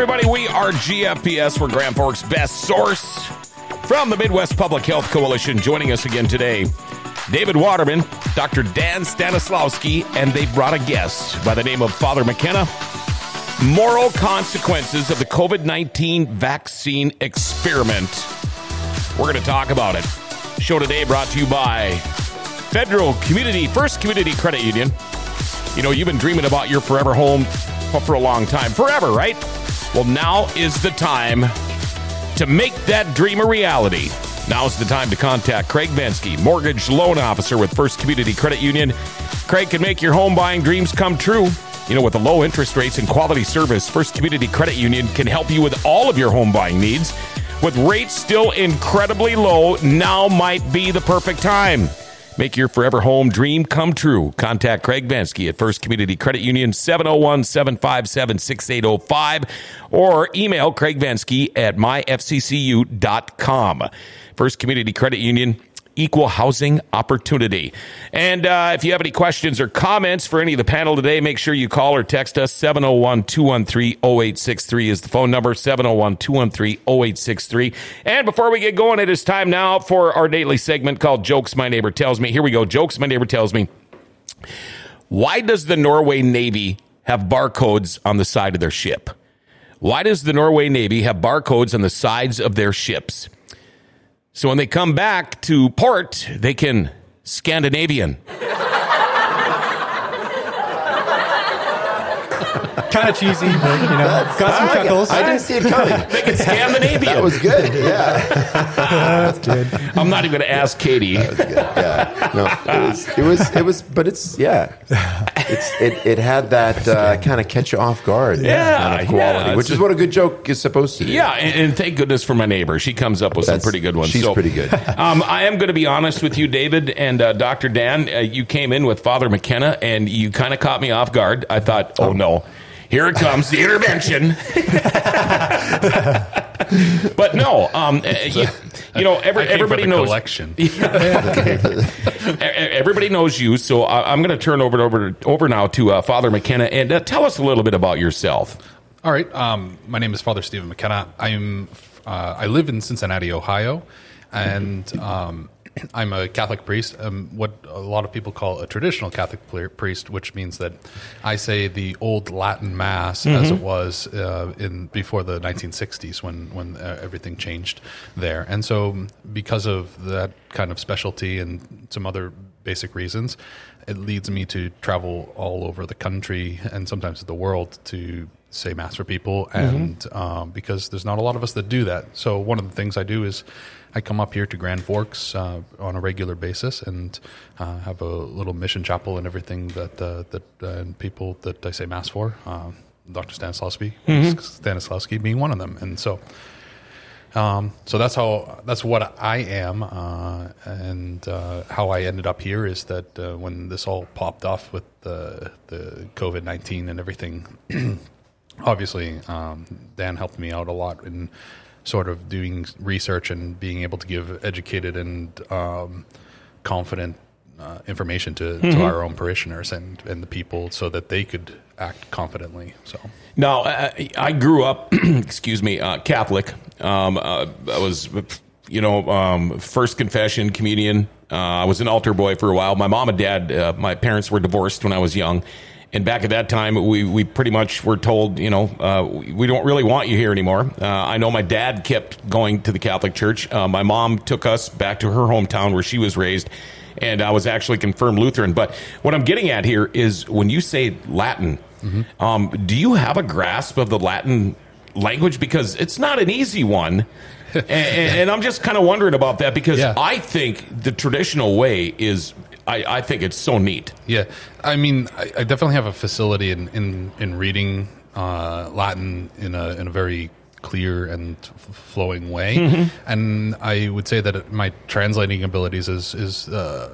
everybody. We are GFPS. We're Grand Forks' best source from the Midwest Public Health Coalition. Joining us again today, David Waterman, Dr. Dan Stanislawski, and they brought a guest by the name of Father McKenna. Moral consequences of the COVID-19 vaccine experiment. We're going to talk about it. Show today brought to you by First Community Credit Union. You know, you've been dreaming about your forever home for a long time. Forever, right? Well, now is the time to make that dream a reality. Now's the time to contact Craig Vensky, Mortgage Loan Officer with First Community Credit Union. Craig can make your home buying dreams come true. You know, with the low interest rates and quality service, First Community Credit Union can help you with all of your home buying needs. With rates still incredibly low, now might be the perfect time. Make your forever home dream come true. Contact Craig Vensky at First Community Credit Union, 701-757-6805, or email Craig Vensky at myfccu.com. First Community Credit Union, equal housing opportunity. And if you have any questions or comments for any of the panel today, make sure you call or text us. 701-213-0863 is the phone number, 701-213-0863. And before we get going, it is time now for our daily segment called Jokes My Neighbor Tells Me. Here we go. Jokes My Neighbor Tells Me. Why does the Norway Navy have barcodes on the side of their ship? Why does the Norway Navy have barcodes on the sides of their ships? So when they come back to port, they can Scandinavian. Kind of cheesy, but, you know, got some chuckles. I didn't see it coming. They can Scandinavian. That was good, yeah. That's good. I'm not even going to ask Katie. That was good, yeah. No, it was, but it's, yeah. It had that kind of catch you off guard kind of quality, which is what a good joke is supposed to do. Yeah, and thank goodness for my neighbor. She comes up with some pretty good ones. She's pretty good. I am going to be honest with you, David, and Dr. Dan. You came in with Father McKenna, and you kind of caught me off guard. I thought, oh no. Here it comes, the intervention. But no, you know, everybody knows. Collection. Everybody knows you, so I'm going to turn over now to Father McKenna, and tell us a little bit about yourself. All right, my name is Father Stephen McKenna. I live in Cincinnati, Ohio, and I'm a Catholic priest, what a lot of people call a traditional Catholic priest, which means that I say the old Latin Mass as it was before the 1960s when everything changed there. And so because of that kind of specialty and some other basic reasons, it leads me to travel all over the country and sometimes the world to say Mass for people, and because there's not a lot of us that do that. So one of the things I do is I come up here to Grand Forks on a regular basis and have a little mission chapel and everything and people that I say Mass for. Dr. Stanislawski being one of them, and so that's what I am, and how I ended up here is that when this all popped off with the COVID-19 and everything. Obviously, Dan helped me out a lot in sort of doing research and being able to give educated and confident information to our own parishioners and the people so that they could act confidently. So now, I grew up, Catholic. I was, first confession, communion. I was an altar boy for a while. My mom and dad, my parents were divorced when I was young. And back at that time, we pretty much were told, we don't really want you here anymore. I know my dad kept going to the Catholic Church. My mom took us back to her hometown where she was raised, and I was actually confirmed Lutheran. But what I'm getting at here is when you say Latin, do you have a grasp of the Latin language? Because it's not an easy one. and I'm just kind of wondering about that because I think the traditional way is... I think it's so neat. Yeah. I mean, I definitely have a facility in reading Latin in a very clear and flowing way. And I would say that my translating abilities is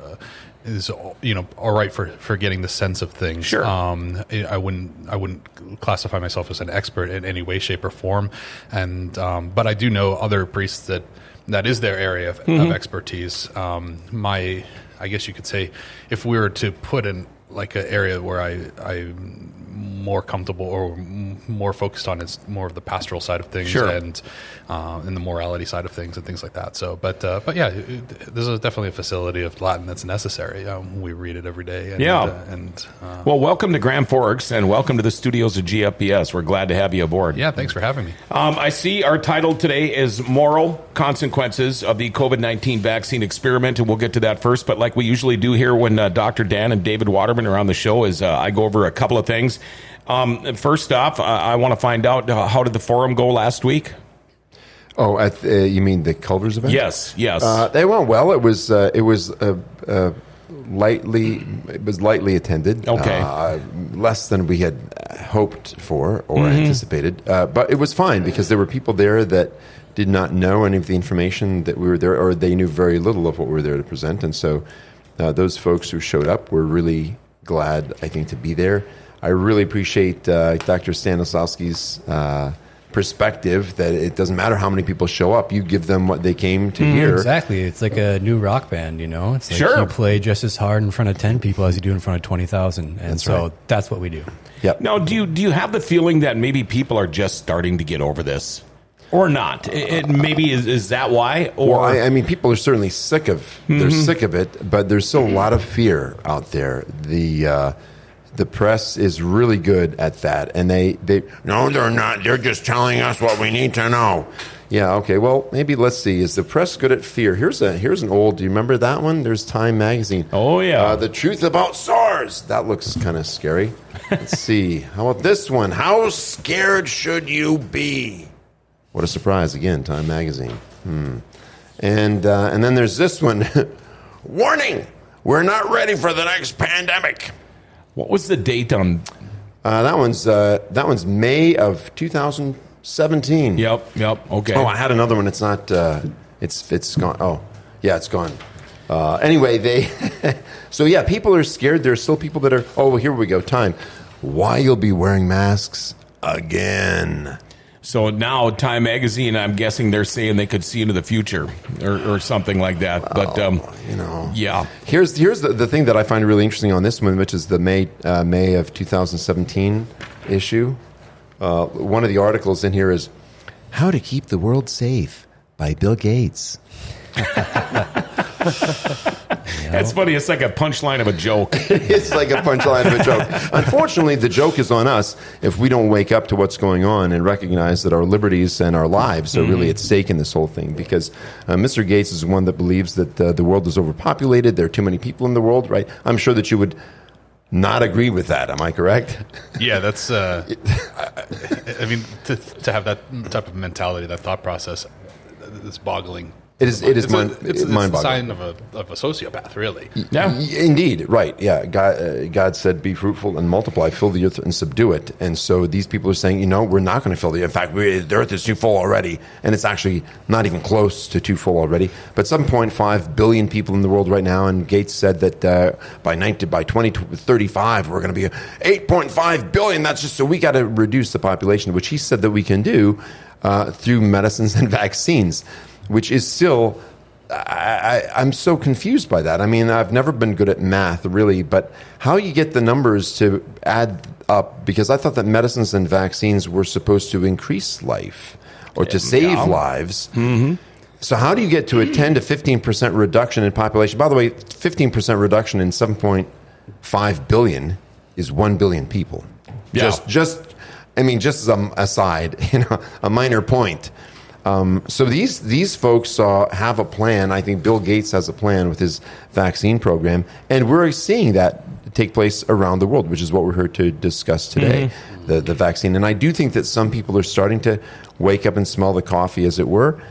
all right for getting the sense of things. Sure. I wouldn't classify myself as an expert in any way, shape, or form. And but I do know other priests that is their area of expertise. I guess you could say, if we were to put in like an area where I more comfortable or more focused on is more of the pastoral side of things, and the morality side of things and things like that. So, but yeah, this is definitely a facility of Latin that's necessary. We read it every day. And, well, welcome to Grand Forks and welcome to the studios of GFPS. We're glad to have you aboard. Yeah, thanks for having me. I see our title today is Moral Consequences of the COVID-19 Vaccine Experiment, and we'll get to that first. But like we usually do here when Dr. Dan and David Waterman are on the show, is I go over a couple of things. First off, I want to find out, how did the forum go last week? Oh, you mean the Culver's event? Yes. They went well. It was lightly attended. Okay. Less than we had hoped for or anticipated. But it was fine because there were people there that did not know any of the information that we were there, or they knew very little of what we were there to present. And so those folks who showed up were really glad, I think, to be there. I really appreciate Dr. Stanislavski's perspective that it doesn't matter how many people show up, you give them what they came to hear. Exactly. It's like a new rock band, It's like you play just as hard in front of 10 people as you do in front of 20,000. And that's what we do. Yep. Now, do you have the feeling that maybe people are just starting to get over this? Or not? Maybe is that why? Or well, I mean, people are certainly sick of they're sick of it, but there's still a lot of fear out there. The press is really good at that, and they no, they're not. They're just telling us what we need to know. Yeah, okay. Well, maybe let's see. Is the press good at fear? Here's an old. Do you remember that one? There's Time magazine. Oh yeah, the truth about SARS. That looks kind of scary. Let's see. How about this one? How scared should you be? What a surprise! Again, Time magazine. And then there's this one. Warning: we're not ready for the next pandemic. What was the date on? That one's May of 2017. Yep. Okay. Oh, I had another one. It's not. It's gone. Oh, yeah, it's gone. Anyway, So yeah, people are scared. There's still people that are. Oh, well, here we go. Time. Why you'll be wearing masks again? So now Time magazine, I'm guessing they're saying they could see into the future or something like that. But yeah. Here's the thing that I find really interesting on this one, which is the May of 2017 issue. One of the articles in here is "How to Keep the World Safe" by Bill Gates. That's funny. It's like a punchline of a joke. It's like a punchline of a joke. Unfortunately, the joke is on us if we don't wake up to what's going on and recognize that our liberties and our lives are really at stake in this whole thing. Because Mr. Gates is one that believes that the world is overpopulated. There are too many people in the world, right? I'm sure that you would not agree with that. Am I correct? Yeah, that's. I mean, to have that type of mentality, that thought process, it's boggling. It's mind-boggling. A sign of a sociopath, really. Yeah, indeed, right? Yeah, God said, "Be fruitful and multiply, fill the earth and subdue it." And so these people are saying, we're not going to fill the earth. In fact, the earth is too full already, and it's actually not even close to too full already. But 7.5 billion people in the world right now, and Gates said that by 2035 we're going to be 8.5 billion. That's just so we got to reduce the population, which he said that we can do through medicines and vaccines. Which is still, I'm so confused by that. I mean, I've never been good at math, really, but how you get the numbers to add up, because I thought that medicines and vaccines were supposed to increase life or to save lives. Mm-hmm. So how do you get to a 10 to 15% reduction in population? By the way, 15% reduction in 7.5 billion is 1 billion people. Yeah. Just as an aside, a minor point. So these folks have a plan. I think Bill Gates has a plan with his vaccine program, and we're seeing that take place around the world, which is what we're here to discuss today, the vaccine. And I do think that some people are starting to wake up and smell the coffee, as it were.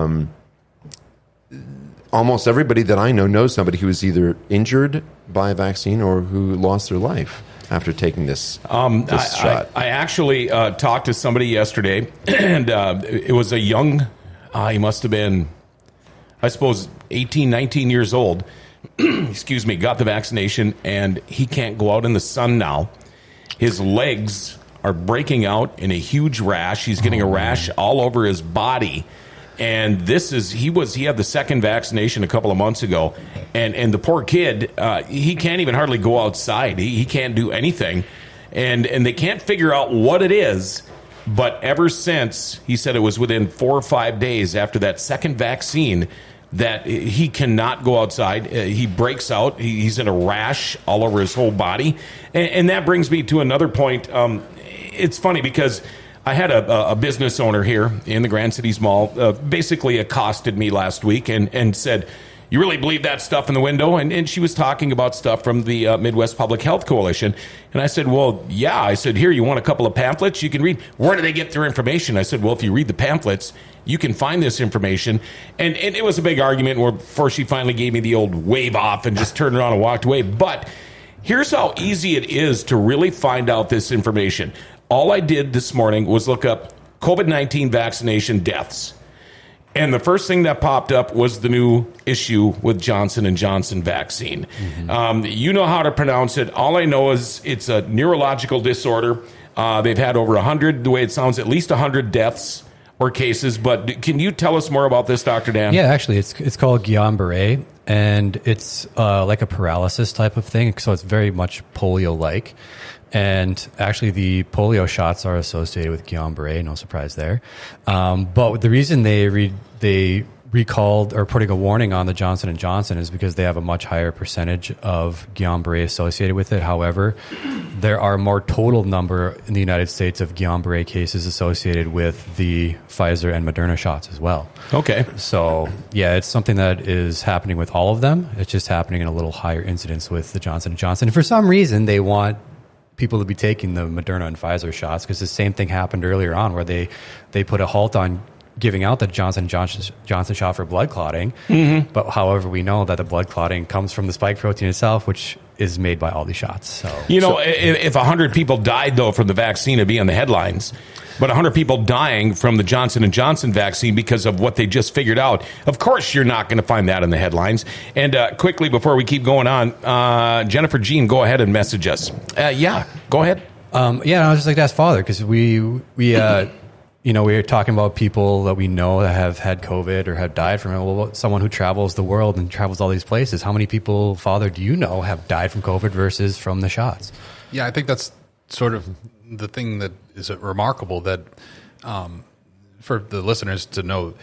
Almost everybody that I know knows somebody who was either injured by a vaccine or who lost their life after taking this shot. I actually talked to somebody yesterday, and it was a young, he must have been, I suppose, 18, 19 years old, excuse me, got the vaccination, and he can't go out in the sun now. His legs are breaking out in a huge rash. He's getting a rash all over his body. And he had the second vaccination a couple of months ago, and the poor kid, he can't even hardly go outside. He can't do anything. and they can't figure out what it is. But ever since, he said it was within 4 or 5 days after that second vaccine that he cannot go outside. He breaks out. He's in a rash all over his whole body. And that brings me to another point. It's funny because I had a business owner here in the Grand Cities Mall basically accosted me last week and said, "You really believe that stuff in the window?" And she was talking about stuff from the Midwest Public Health Coalition. And I said, "Well, yeah." I said, "Here, you want a couple of pamphlets you can read? Where do they get their information?" I said, "Well, if you read the pamphlets, you can find this information." And it was a big argument before she finally gave me the old wave off and just turned around and walked away. But here's how easy it is to really find out this information. All I did this morning was look up COVID-19 vaccination deaths. And the first thing that popped up was the new issue with Johnson & Johnson vaccine. Mm-hmm. You know how to pronounce it. All I know is it's a neurological disorder. They've had over 100, the way it sounds, at least 100 deaths or cases. But can you tell us more about this, Dr. Dan? Yeah, actually, it's called Guillain-Barré, and it's like a paralysis type of thing. So it's very much polio-like. And actually, the polio shots are associated with Guillain-Barré. No surprise there. But the reason they recalled or putting a warning on the Johnson & Johnson is because they have a much higher percentage of Guillain-Barré associated with it. However, there are more total number in the United States of Guillain-Barré cases associated with the Pfizer and Moderna shots as well. Okay. So, yeah, it's something that is happening with all of them. It's just happening in a little higher incidence with the Johnson & Johnson. And for some reason, they want people to be taking the Moderna and Pfizer shots because the same thing happened earlier on where they put a halt on giving out the Johnson shot for blood clotting. Mm-hmm. But however, we know that the blood clotting comes from the spike protein itself, which is made by all these shots. So if 100 people died, though, from the vaccine, it'd be on the headlines. But 100 people dying from the Johnson & Johnson vaccine because of what they just figured out, of course you're not going to find that in the headlines. And quickly, before we keep going on, Jennifer Jean, go ahead and message us. Yeah, go ahead. I was just like to ask Father, because we were talking about people that we know that have had COVID or have died from it. Well, someone who travels the world and travels all these places, how many people, Father, do you know have died from COVID versus from the shots? Yeah, I think that's sort of the thing that is remarkable that for the listeners to know,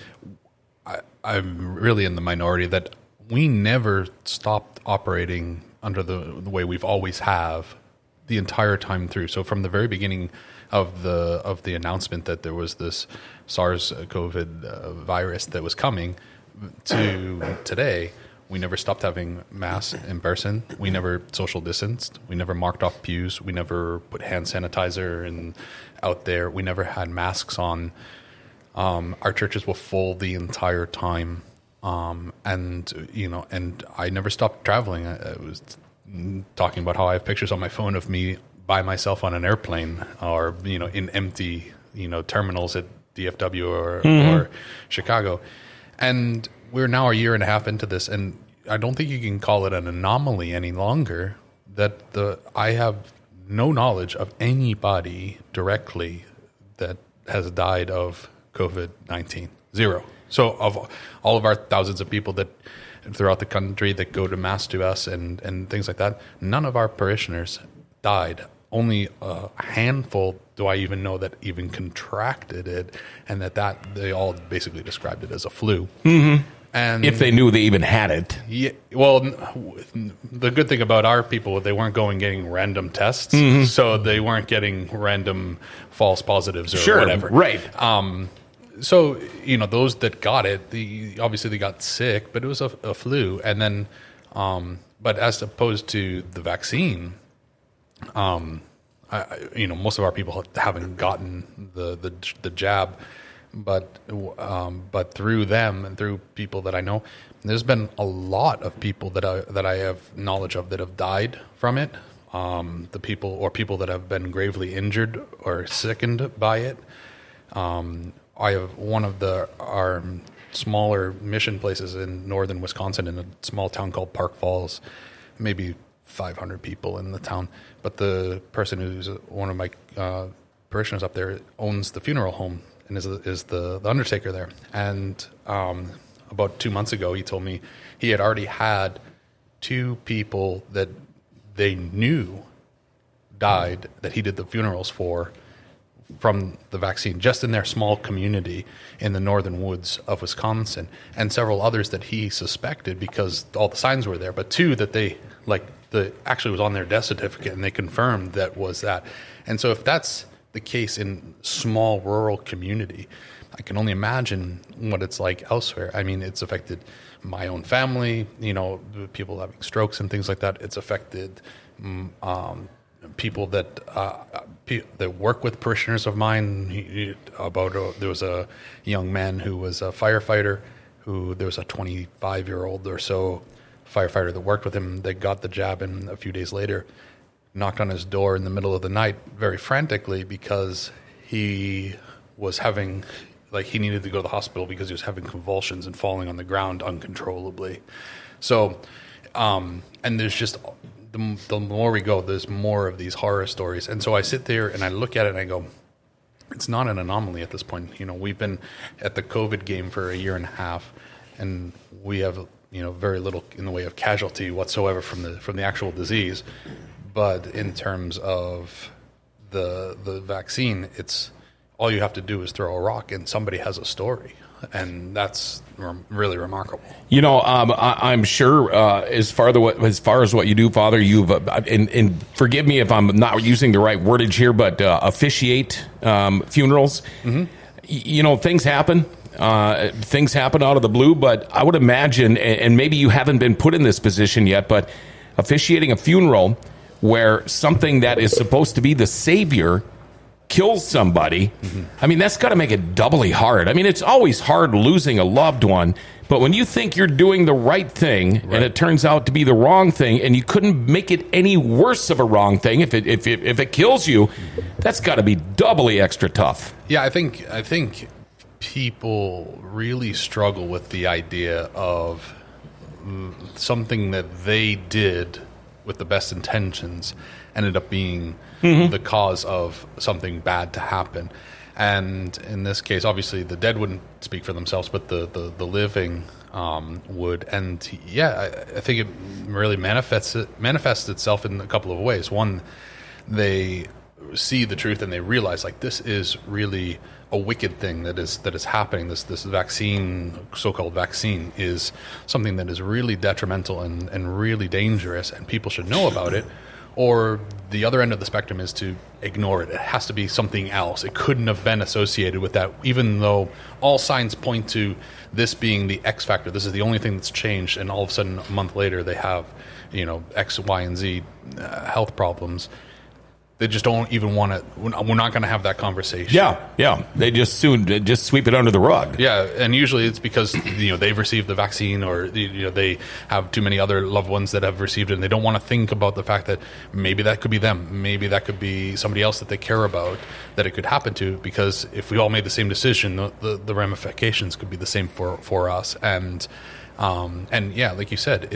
I'm really in the minority that we never stopped operating under the way we've always have the entire time through. So from the very beginning of the announcement that there was this SARS-CoV virus that was coming to today, we never stopped having mass in person. We never social distanced. We never marked off pews. We never put hand sanitizer out there. We never had masks on. Our churches were full the entire time, and I never stopped traveling. I was talking about how I have pictures on my phone of me by myself on an airplane, or in empty terminals at DFW or Chicago, and we're now a year and a half into this, and I don't think you can call it an anomaly any longer that I have no knowledge of anybody directly that has died of COVID-19. Zero. So of all of our thousands of people that throughout the country that go to mass to us and things like that, none of our parishioners died. Only a handful do I even know that even contracted it, and that they all basically described it as a flu. Mm-hmm. And if they knew they even had it. Yeah, well, the good thing about our people, they weren't getting random tests, so they weren't getting random false positives or whatever. Right. So, those that got it, obviously they got sick, but it was a flu. And then, but as opposed to the vaccine, most of our people haven't gotten the jab, but through them and through people that I know, there's been a lot of people that I have knowledge of that have died from it. People that have been gravely injured or sickened by it. I have one of our smaller mission places in northern Wisconsin in a small town called Park Falls, maybe 500 people in the town. But the person who's one of my parishioners up there owns the funeral home and is the undertaker there. And about 2 months ago, he told me he had already had 2 people that they knew died that he did the funerals for from the vaccine, just in their small community in the northern woods of Wisconsin, and several others that he suspected because all the signs were there, but 2 that they actually was on their death certificate, and they confirmed that was that. And so if that's the case in small rural community, I can only imagine what it's like elsewhere. I mean, it's affected my own family, people having strokes and things like that. It's affected people that work with parishioners of mine. There was a young man who was a firefighter there was a 25-year-old or so firefighter that worked with him that got the jab, and a few days later knocked on his door in the middle of the night very frantically because he was having, he needed to go to the hospital because he was having convulsions and falling on the ground uncontrollably. So, and there's just, the more we go, there's more of these horror stories. And so I sit there and I look at it and I go, it's not an anomaly at this point. We've been at the COVID game for a year and a half, and we have, very little in the way of casualty whatsoever from the actual disease. But in terms of the vaccine, it's all you have to do is throw a rock and somebody has a story. And that's really remarkable. I'm sure as far as what you do, Father, you've and forgive me if I'm not using the right wordage here, but officiate funerals. Mm-hmm. Things happen. Things happen out of the blue, but I would imagine, and maybe you haven't been put in this position yet, but officiating a funeral where something that is supposed to be the savior kills somebody, mm-hmm. I mean, that's got to make it doubly hard. I mean, it's always hard losing a loved one, but when you think you're doing the right thing, right, and it turns out to be the wrong thing, and you couldn't make it any worse of a wrong thing if it kills you, that's got to be doubly extra tough. Yeah, I think people really struggle with the idea of something that they did with the best intentions ended up being mm-hmm. the cause of something bad to happen. And in this case, obviously, the dead wouldn't speak for themselves, but the living would. And yeah, I think it really manifests itself in a couple of ways. One, they see the truth and they realize, this is really a wicked thing that is happening. This vaccine, so-called vaccine, is something that is really detrimental and really dangerous, and people should know about it. Or the other end of the spectrum is to ignore it. It has to be something else. It couldn't have been associated with that, even though all signs point to this being the X factor. This is the only thing that's changed, and all of a sudden, a month later, they have, X, Y, and Z health problems. They just don't even want to. We're not going to have that conversation. Yeah. They just sweep it under the rug. Yeah, and usually it's because they've received the vaccine, or they have too many other loved ones that have received it, and they don't want to think about the fact that maybe that could be them, maybe that could be somebody else that they care about that it could happen to. Because if we all made the same decision, the ramifications could be the same for us. And yeah, like you said,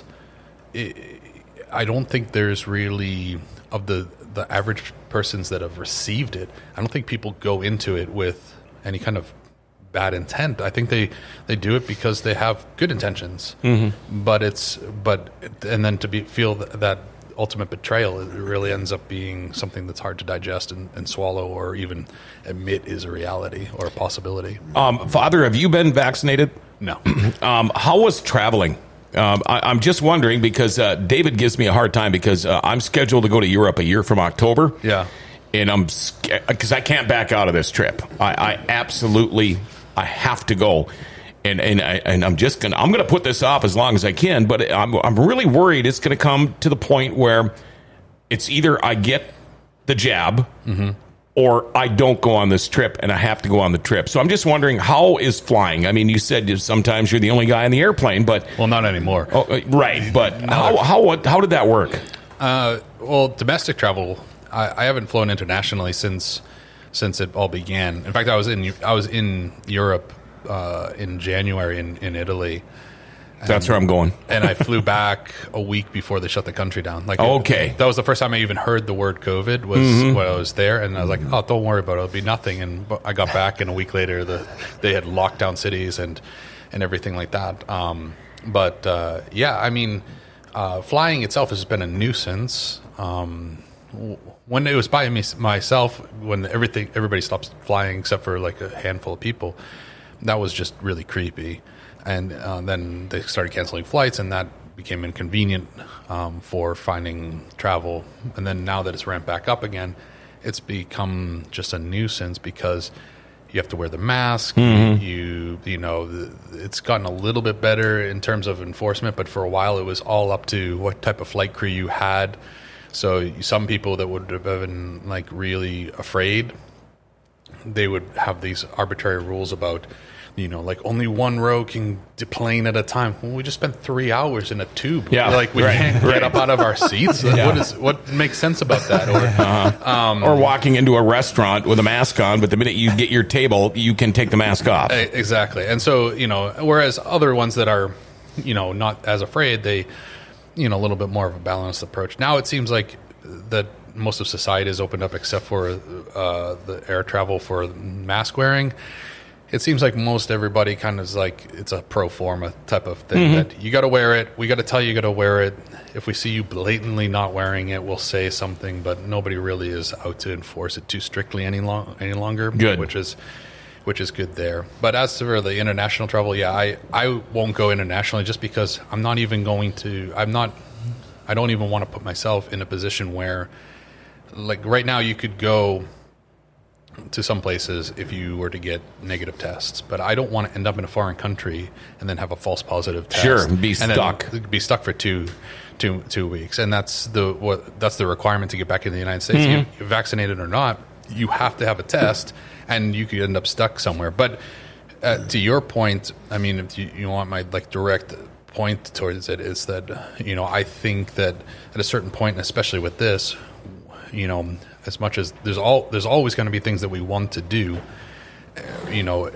I don't think there's really, of the average persons that have received it, I don't think people go into it with any kind of bad intent. I think they do it because they have good intentions. Mm-hmm. And then to feel that ultimate betrayal, it really ends up being something that's hard to digest and swallow, or even admit is a reality or a possibility. Father, have you been vaccinated? No. How was traveling? I'm just wondering because David gives me a hard time because I'm scheduled to go to Europe a year from October. Yeah. And because I can't back out of this trip. I absolutely have to go. And I'm gonna put this off as long as I can, but I'm really worried it's gonna come to the point where it's either I get the jab, mm-hmm. or I don't go on this trip, and I have to go on the trip. So I'm just wondering, how is flying? I mean, you said sometimes you're the only guy on the airplane, but... Well, not anymore. Oh, right, but how did that work? Well, domestic travel, I haven't flown internationally since it all began. In fact, I was in Europe in January in Italy. That's where I'm going. And I flew back a week before they shut the country down. Okay. That was the first time I even heard the word COVID was mm-hmm. when I was there. And I was like, oh, don't worry about it. It'll be nothing. And I got back, and a week later, they had locked down cities and everything like that. Yeah, I mean, flying itself has been a nuisance. when it was by myself, when everybody stopped flying except for like a handful of people, that was just really creepy. And then they started canceling flights, and that became inconvenient for finding travel. And then now that it's ramped back up again, it's become just a nuisance because you have to wear the mask. You know, it's gotten a little bit better in terms of enforcement, but for a while it was all up to what type of flight crew you had. So some people that would have been like really afraid, they would have these arbitrary rules about, you know, like only one row can deplane at a time. Well, we just spent 3 hours in a tube. Yeah, like we can't get up out of our seats. What makes sense about that? Or or walking into a restaurant with a mask on, but the minute you get your table, you can take the mask off. Exactly. And so, you know, whereas other ones that are, you know, not as afraid, they, you know, a little bit more of a balanced approach. Now it seems like that most of society is opened up except for the air travel for mask wearing. It seems like most everybody kind of is like, it's a pro forma type of thing that you got to wear it. We got to tell you got to wear it. If we see you blatantly not wearing it, we'll say something, but nobody really is out to enforce it too strictly any longer. Good. Which is good there. But as for the international travel, I won't go internationally just because I'm not even going to, I don't even want to put myself in a position where, like right now you could go to some places if you were to get negative tests, but I don't want to end up in a foreign country and then have a false positive test. Sure, be stuck for two weeks, and that's the requirement to get back in the United States. You're vaccinated or not, you have to have a test, and you could end up stuck somewhere. But to your point, I mean, if you want my like direct point towards it, is that, you know, I think that at a certain point, and especially with this, you know, as much as there's always going to be things that we want to do, you know,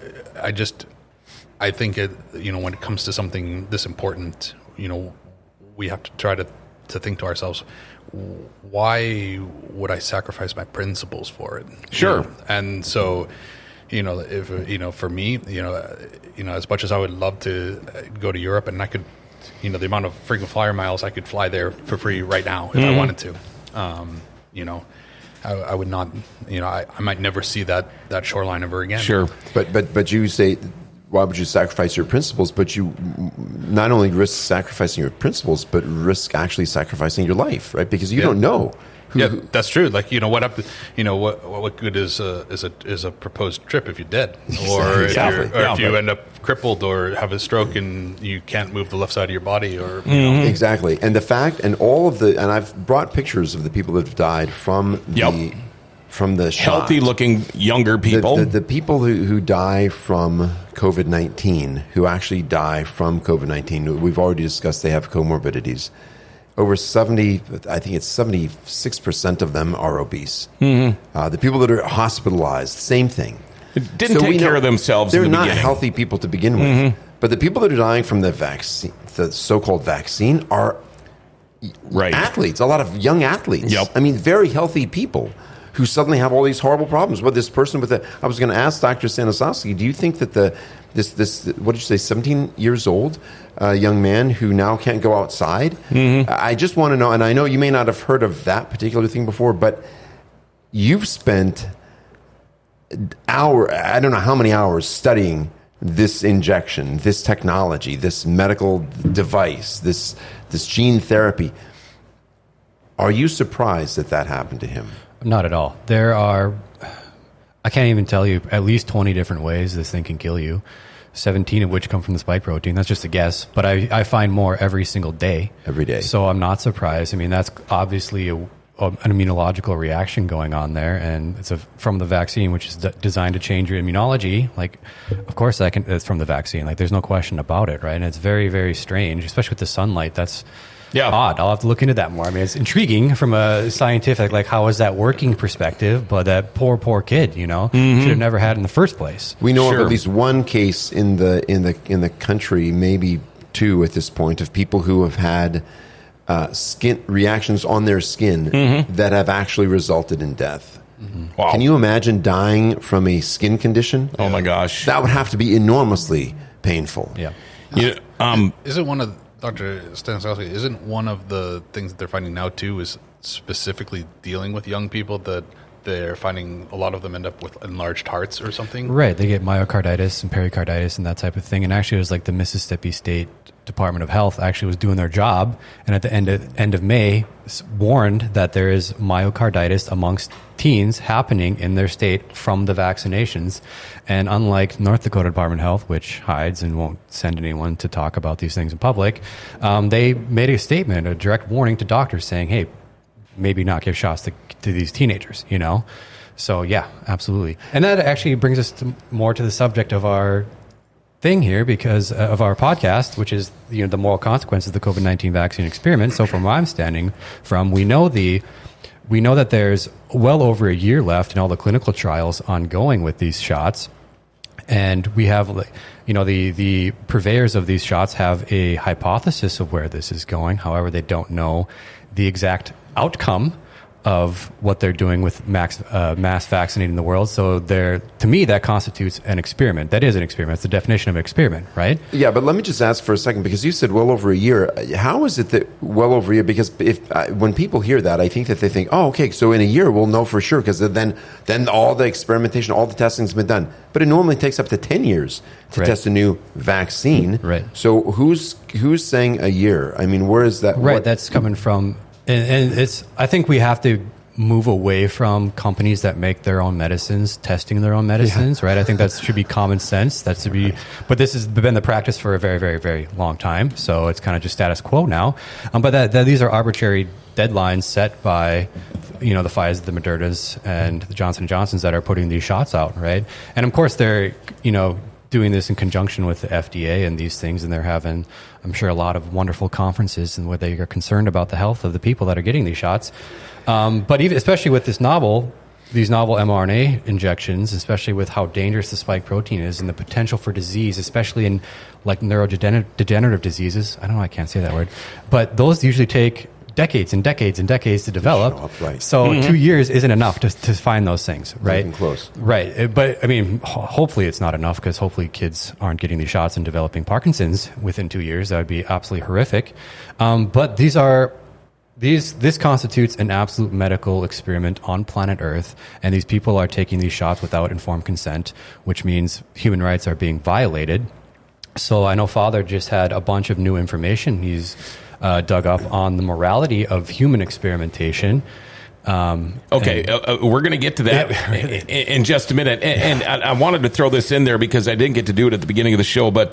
I think it, you know, when it comes to something this important, you know, we have to try to think to ourselves, why would I sacrifice my principles for it? Sure. You know? And so, you know, if, you know, for me, you know, as much as I would love to go to Europe, and I could, you know, the amount of frequent flyer miles I could fly there for free right now if I wanted to, you know, I would not, you know, I might never see that shoreline ever again. Sure. But you say, why would you sacrifice your principles? But you not only risk sacrificing your principles, but risk actually sacrificing your life, right? Because you don't know. Yeah, that's true. Like, you know, what good is a proposed trip if you're dead, or if you end up crippled or have a stroke and you can't move the left side of your body, or you know. Exactly. And the fact, and all of the, and I've brought pictures of the people that have died from the shot. Healthy looking younger people. The people who die from COVID-19, who actually die from COVID-19, we've already discussed they have comorbidities. Over 70, I think it's 76% of them are obese. The people that are hospitalized, same thing. Didn't take care of themselves in the beginning. They're not healthy people to begin with. But the people that are dying from the vaccine, the so-called vaccine, are athletes, a lot of young athletes. Yep. I mean, very healthy people who suddenly have all these horrible problems. But this person I was going to ask Dr. Stanislavski, do you think that this what did you say, 17 years old young man who now can't go outside? I just want to know, and I know you may not have heard of that particular thing before, but you've spent I don't know how many hours studying this injection, this technology, this medical device, this gene therapy. Are you surprised that happened to him? Not at all. There are, I can't even tell you, at least 20 different ways this thing can kill you, 17 of which come from the spike protein. That's just a guess, but I find more every single day. Every day. So I'm not surprised. I mean, that's obviously an immunological reaction going on there, and it's from the vaccine, which is designed to change your immunology. Like, of course, it's from the vaccine. Like, there's no question about it, right? And it's very, very strange, especially with the sunlight. That's odd. I'll have to look into that more. I mean, it's intriguing from a scientific, like, how is that working perspective, but that poor kid, you know, should have never had it in the first place. We know of at least one case in the country, maybe two at this point, of people who have had skin reactions on their skin that have actually resulted in death. Wow. Can you imagine dying from a skin condition? Oh my gosh, that would have to be enormously painful. Yeah. Isn't one of Dr. Stanislavski? Isn't one of the things that they're finding now too is specifically dealing with young people that they're finding a lot of them end up with enlarged hearts or something? Right. They get myocarditis and pericarditis and that type of thing. And actually, it was like the Mississippi State Department of Health actually was doing their job, and at the end of May warned that there is myocarditis amongst teens happening in their state from the vaccinations. And unlike North Dakota Department of Health, which hides and won't send anyone to talk about these things in public, they made a statement, a direct warning to doctors saying, hey, maybe not give shots to these teenagers, you know? So yeah, absolutely. And that actually brings us more to the subject of our thing here, because of our podcast, which is the moral consequences of the COVID-19 vaccine experiment. So from where I'm standing from, we know that there's well over a year left in all the clinical trials ongoing with these shots. And we have, the purveyors of these shots have a hypothesis of where this is going. However, they don't know the exact outcome of what they're doing with mass vaccinating the world. So to me, that constitutes an experiment. That is an experiment. It's the definition of an experiment, right? Yeah, but let me just ask for a second, because you said well over a year. How is it that well over a year? Because when people hear that, I think that they think, oh, okay, so in a year we'll know for sure, because then all the experimentation, all the testing's been done. But it normally takes up to 10 years to test a new vaccine. Right. So who's saying a year? I mean, where is that? Right, that's coming from... And I think we have to move away from companies that make their own medicines, testing their own medicines, right? I think that should be common sense. But this has been the practice for a very, very, very long time. So it's kind of just status quo now. But that these are arbitrary deadlines set by, the Pfizer, the Modernas, and the Johnson & Johnsons that are putting these shots out, right? And of course, they're, doing this in conjunction with the FDA and these things, and they're having, I'm sure, a lot of wonderful conferences and where they are concerned about the health of the people that are getting these shots. But especially with these novel mRNA injections, especially with how dangerous the spike protein is and the potential for disease, especially in like neurodegenerative diseases. I don't know, I can't say that word, but those usually take decades and decades and decades to develop. Right. So 2 years isn't enough to find those things, right? Not even close. Right. But I mean, hopefully it's not enough, because hopefully kids aren't getting these shots and developing Parkinson's within 2 years. That would be absolutely horrific. But this constitutes an absolute medical experiment on planet Earth, and these people are taking these shots without informed consent, which means human rights are being violated. So I know Father just had a bunch of new information he's dug up on the morality of human experimentation. Okay, we're going to get to that in just a minute. And I wanted to throw this in there because I didn't get to do it at the beginning of the show. But,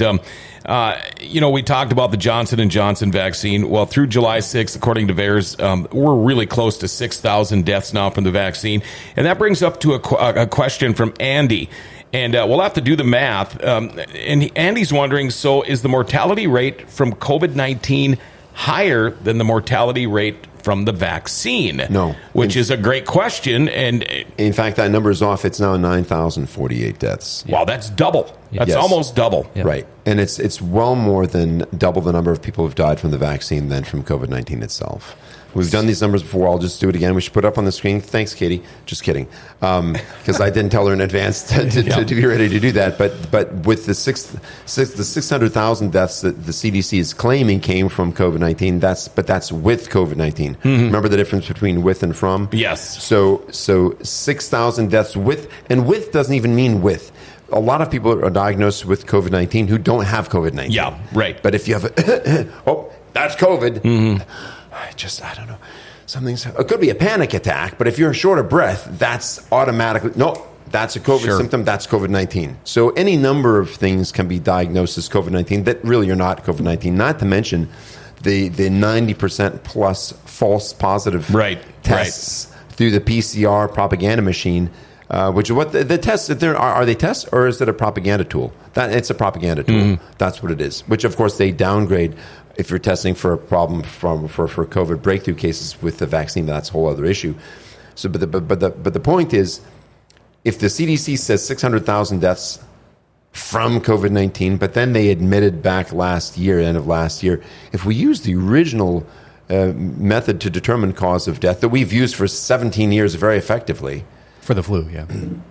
we talked about the Johnson & Johnson vaccine. Well, through July 6th, according to VAERS, we're really close to 6,000 deaths now from the vaccine. And that brings up to a question from Andy. And we'll have to do the math. And Andy's wondering, so is the mortality rate from COVID-19 higher than the mortality rate from the vaccine? No. Which is a great question. And in fact, that number is off. It's now 9,048 deaths. Wow, that's double. That's Yes. almost double. Yep. Right. And it's well more than double the number of people who've died from the vaccine than from COVID-19 itself. We've done these numbers before. I'll just do it again. We should put it up on the screen. Thanks, Katie. Just kidding. Because I didn't tell her in advance to be ready to do that. But with the 600,000 deaths that the CDC is claiming came from COVID-19, that's with COVID-19. Mm-hmm. Remember the difference between with and from? Yes. So 6,000 deaths with, and with doesn't even mean with. A lot of people are diagnosed with COVID-19 who don't have COVID-19. Yeah, right. But if you have that's COVID. Mm-hmm. I don't know. It could be a panic attack, but if you're short of breath, that's automatically, that's a COVID symptom, that's COVID-19. So any number of things can be diagnosed as COVID-19 that really are not COVID-19, not to mention the 90% plus false positive tests through the PCR propaganda machine, which is what the tests, are they tests or is it a propaganda tool? It's a propaganda tool. Mm-hmm. That's what it is, which of course they downgrade. If you're testing for a problem for COVID breakthrough cases with the vaccine, that's a whole other issue. So, but the point is, if the CDC says 600,000 deaths from COVID-19, but then they admitted back end of last year, if we use the original method to determine cause of death that we've used for 17 years very effectively, For the flu, yeah.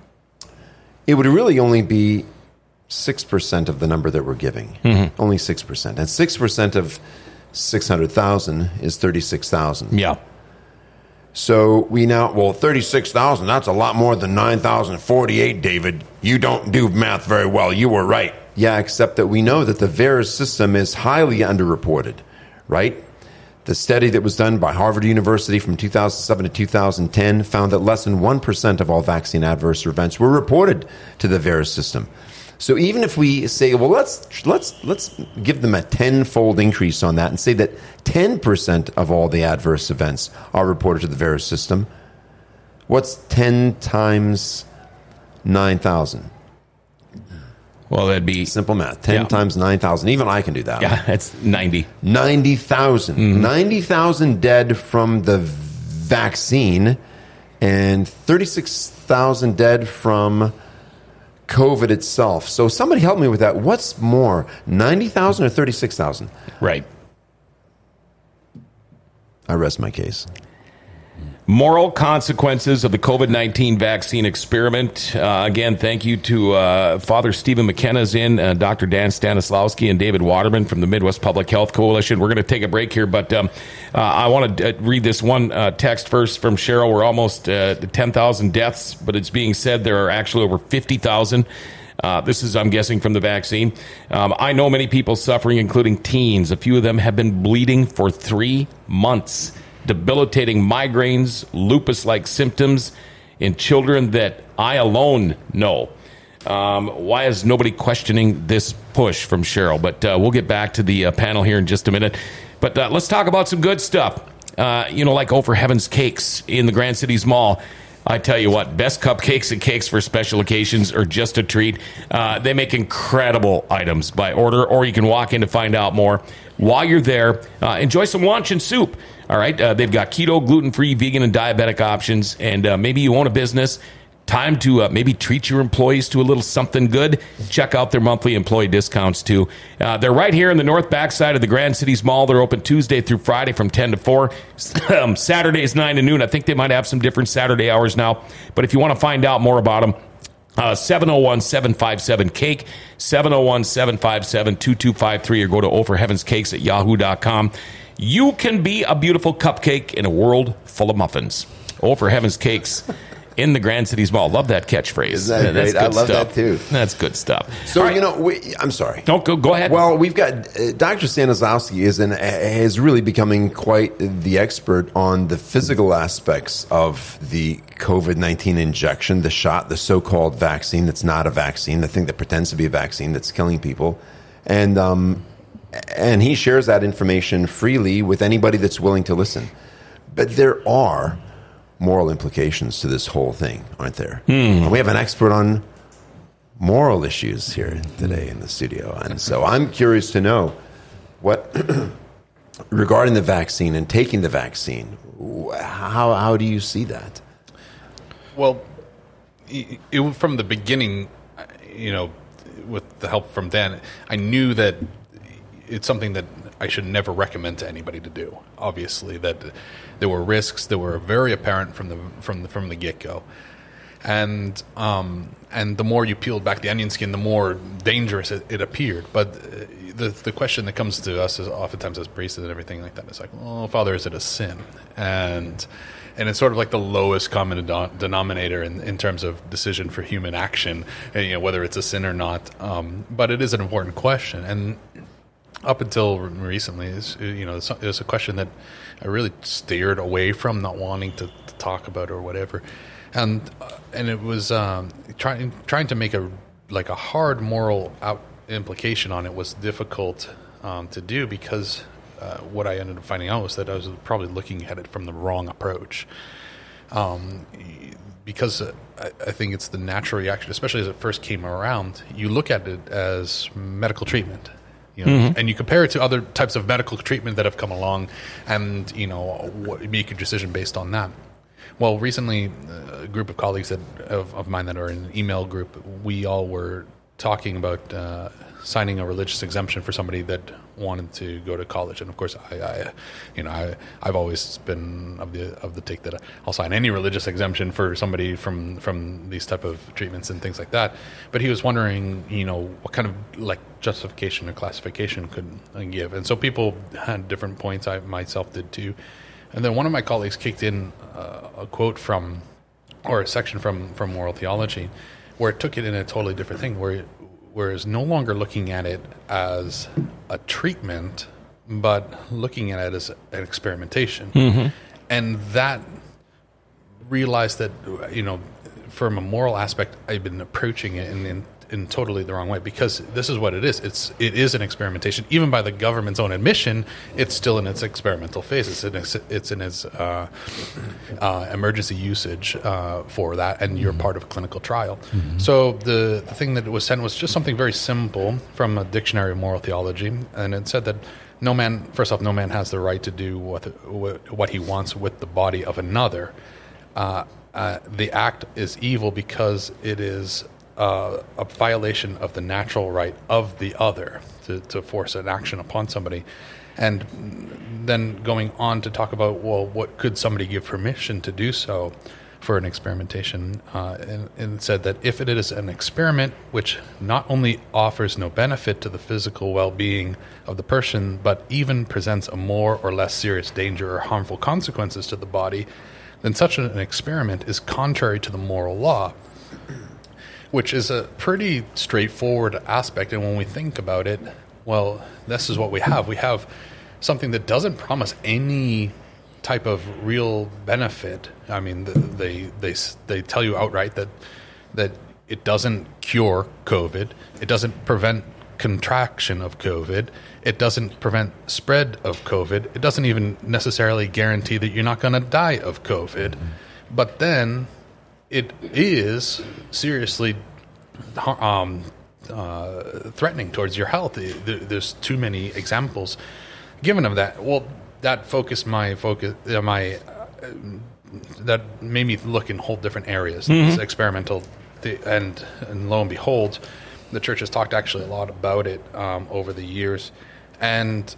it would really only be 6% of the number that we're giving. Mm-hmm. Only 6%. And 6% of 600,000 is 36,000. Yeah. So we now, 36,000, that's a lot more than 9,048, David. You don't do math very well. You were right. Yeah, except that we know that the VAERS system is highly underreported, right? The study that was done by Harvard University from 2007 to 2010 found that less than 1% of all vaccine adverse events were reported to the VAERS system. So even if we say, well, let's give them a tenfold increase on that and say that 10% of all the adverse events are reported to the VAERS system, what's 10 times 9,000? Well, that'd be simple math. 10 times 9,000. Even I can do that. Yeah, that's 90. 90,000. Mm-hmm. 90,000 dead from the vaccine and 36,000 dead from COVID itself. So somebody help me with that. What's more, 90,000 or 36,000? Right. I rest my case. Moral consequences of the COVID-19 vaccine experiment. Again, thank you to Father Stephen McKenna's in, Dr. Dan Stanislawski, and David Waterman from the Midwest Public Health Coalition. We're going to take a break here, but I want to read this one text first from Cheryl. We're almost 10,000 deaths, but it's being said there are actually over 50,000. This is, I'm guessing, from the vaccine. I know many people suffering, including teens. A few of them have been bleeding for 3 months. Debilitating migraines, lupus-like symptoms in children that I alone know. Why is nobody questioning this push from Cheryl? But we'll get back to the panel here in just a minute. But let's talk about some good stuff. Like Over Heaven's Cakes in the Grand Cities Mall. I tell you what, best cupcakes and cakes for special occasions are just a treat. They make incredible items by order, or you can walk in to find out more. While you're there, enjoy some lunch and soup. All right, they've got keto, gluten-free, vegan, and diabetic options, and maybe you own a business. Time to maybe treat your employees to a little something good. Check out their monthly employee discounts, too. They're right here in the north backside of the Grand Cities Mall. They're open Tuesday through Friday from 10 to 4. Saturdays, 9 to noon. I think they might have some different Saturday hours now. But if you want to find out more about them, 701-757-CAKE, 701-757-2253, or go to overheavenscakes@yahoo.com. You can be a beautiful cupcake in a world full of muffins. Over Heaven's Cakes in the Grand Cities Mall. Love that catchphrase. Is that That's great? good I love stuff. that too. That's good stuff. So, right. I'm sorry. No, go ahead. Well, we've got Dr. Stanislawski is really becoming quite the expert on the physical aspects of the COVID-19 injection, the shot, the so-called vaccine that's not a vaccine, the thing that pretends to be a vaccine that's killing people. And he shares that information freely with anybody that's willing to listen. But there are moral implications to this whole thing, aren't there? And we have an expert on moral issues here today in the studio. And so I'm curious to know what, regarding the vaccine and taking the vaccine, how do you see that? Well, from the beginning, with the help from Dan, I knew that it's something that I should never recommend to anybody to do. Obviously, that there were risks that were very apparent from the get-go, and the more you peeled back the onion skin, the more dangerous it appeared. But the question that comes to us is oftentimes as priests and everything like that is like, "Oh, Father, is it a sin?" And it's sort of like the lowest common denominator in terms of decision for human action, whether it's a sin or not. But it is an important question, and up until recently, it's a question that I really steered away from, not wanting to talk about or whatever, and it was trying to make a hard moral implication on it was difficult to do, because what I ended up finding out was that I was probably looking at it from the wrong approach. Because I think it's the natural reaction, especially as it first came around. You look at it as medical treatment. And you compare it to other types of medical treatment that have come along, and make a decision based on that. Well, recently, a group of colleagues of mine that are in an email group, we all were talking about signing a religious exemption for somebody that wanted to go to college. And of course, I've always been of the take that I'll sign any religious exemption for somebody from these type of treatments and things like that. But he was wondering, what kind of justification or classification could I give? And so people had different points. I myself did too. And then one of my colleagues kicked in a quote from, or a section from moral theology, where it took it in a totally different thing, whereas no longer looking at it as a treatment, but looking at it as an experimentation. And that realized that, from a moral aspect, I've been approaching it in totally the wrong way, because this is what it is. It is an experimentation. Even by the government's own admission, it's still in its experimental phase. It's in its emergency usage for that, and you're part of a clinical trial. So the thing that was sent was just something very simple from a dictionary of moral theology, and it said that no man has the right to do what he wants with the body of another. The act is evil because it is a violation of the natural right of the other to force an action upon somebody. And then going on to talk about, well, what could somebody give permission to do so for an experimentation, and said that if it is an experiment which not only offers no benefit to the physical well-being of the person, but even presents a more or less serious danger or harmful consequences to the body, then such an experiment is contrary to the moral law, which is a pretty straightforward aspect. And when we think about it, well, this is what we have. We have something that doesn't promise any type of real benefit. I mean, they tell you outright that it doesn't cure COVID. It doesn't prevent contraction of COVID. It doesn't prevent spread of COVID. It doesn't even necessarily guarantee that you're not going to die of COVID. But then it is seriously threatening towards your health. There's too many examples given of that. Well, that that made me look in whole different areas. It's experimental, and lo and behold, the church has talked actually a lot about it over the years, and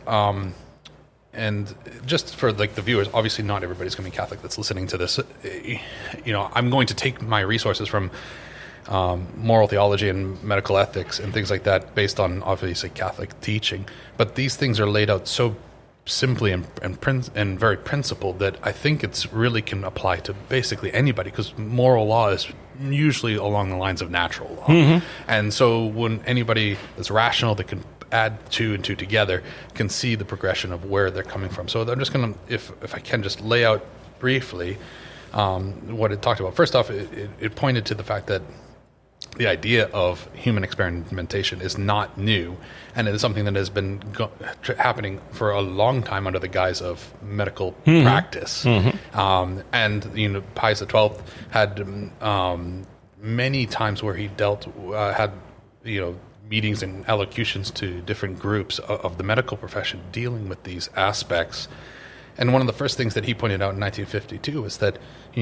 just for like the viewers, obviously not everybody's going to be Catholic that's listening to this. I'm going to take my resources from moral theology and medical ethics and things like that based on obviously Catholic teaching, but these things are laid out so simply and very principled that I think it's really can apply to basically anybody, because moral law is usually along the lines of natural law. And so when anybody that's rational that can add two and two together can see the progression of where they're coming from. So I'm just going to, if I can just lay out briefly what it talked about. First off, it pointed to the fact that the idea of human experimentation is not new, and it is something that has been happening for a long time under the guise of medical practice. And Pius XII had many times where he had meetings and allocutions to different groups of the medical profession dealing with these aspects. And one of the first things that he pointed out in 1952 was that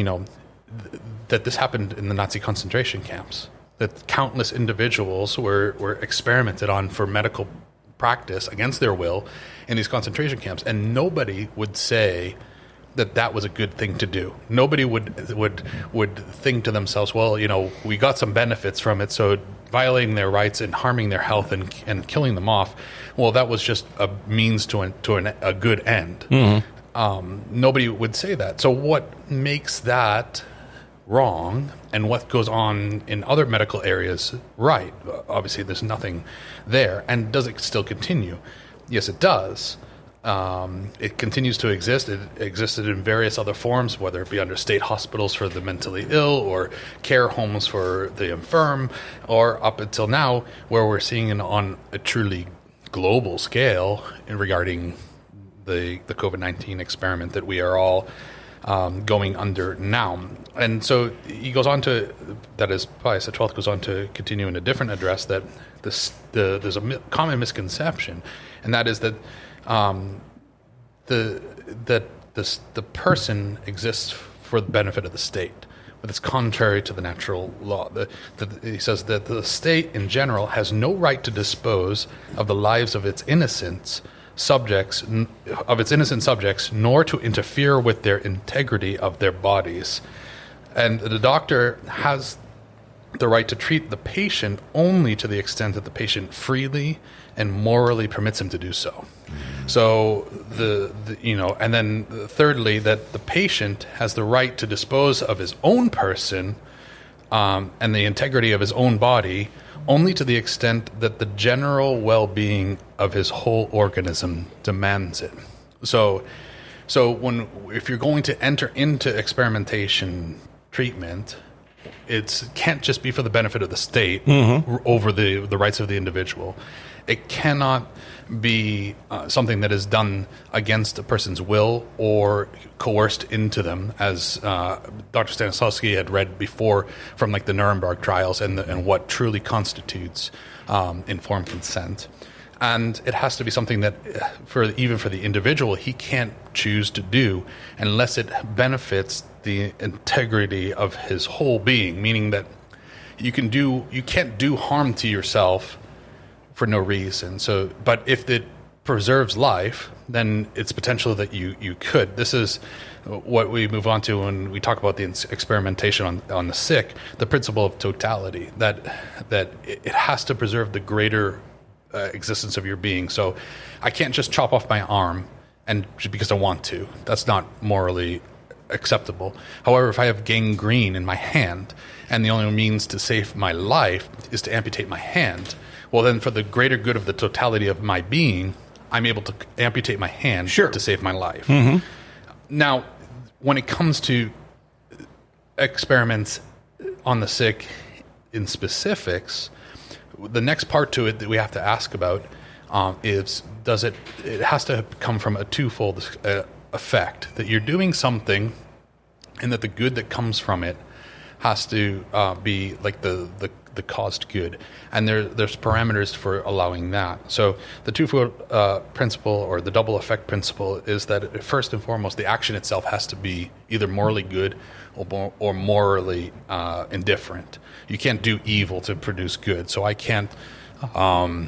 that this happened in the Nazi concentration camps. That countless individuals were experimented on for medical practice against their will in these concentration camps, and nobody would say that was a good thing to do. Nobody would think to themselves, well, we got some benefits from it, so violating their rights and harming their health and killing them off, well, that was just a means to a good end. Nobody would say that. So what makes that wrong and what goes on in other medical areas right? Obviously, there's nothing there. And does it still continue? Yes, it does. It continues to exist. It existed in various other forms, whether it be under state hospitals for the mentally ill or care homes for the infirm, or up until now where we're seeing it on a truly global scale regarding the COVID-19 experiment that we are all going under now. And so he goes on to, that is, Pius XII goes on to continue in a different address that there's a common misconception, and that is that the person exists for the benefit of the state, but it's contrary to the natural law. He says that the state in general has no right to dispose of the lives of its innocent subjects, nor to interfere with their integrity of their bodies. And the doctor has the right to treat the patient only to the extent that the patient freely and morally permits him to do so. So and then thirdly, that the patient has the right to dispose of his own person and the integrity of his own body only to the extent that the general well-being of his whole organism demands it. So if you're going to enter into experimentation treatment, it can't just be for the benefit of the state over the rights of the individual. It cannot be something that is done against a person's will or coerced into them, as Dr. Stanislavski had read before from like the Nuremberg trials and what truly constitutes informed consent. And it has to be something that, even for the individual, he can't choose to do unless it benefits the integrity of his whole being. Meaning that you can't do harm to yourself for no reason. So, but if it preserves life, then it's potential that you could. This is what we move on to when we talk about the experimentation on the sick. The principle of totality, that it has to preserve the greater existence of your being. So I can't just chop off my arm and just because I want to. That's not morally acceptable. However, if I have gangrene in my hand and the only means to save my life is to amputate my hand, well then for the greater good of the totality of my being, I'm able to amputate my hand to save my life. Now, when it comes to experiments on the sick in specifics, the next part to it that we have to ask about is it has to come from a twofold effect, that you're doing something and that the good that comes from it has to be like the caused good, and there's parameters for allowing that. So the twofold principle, or the double effect principle, is that first and foremost the action itself has to be either morally good or morally indifferent. You can't do evil to produce good. So I can't, I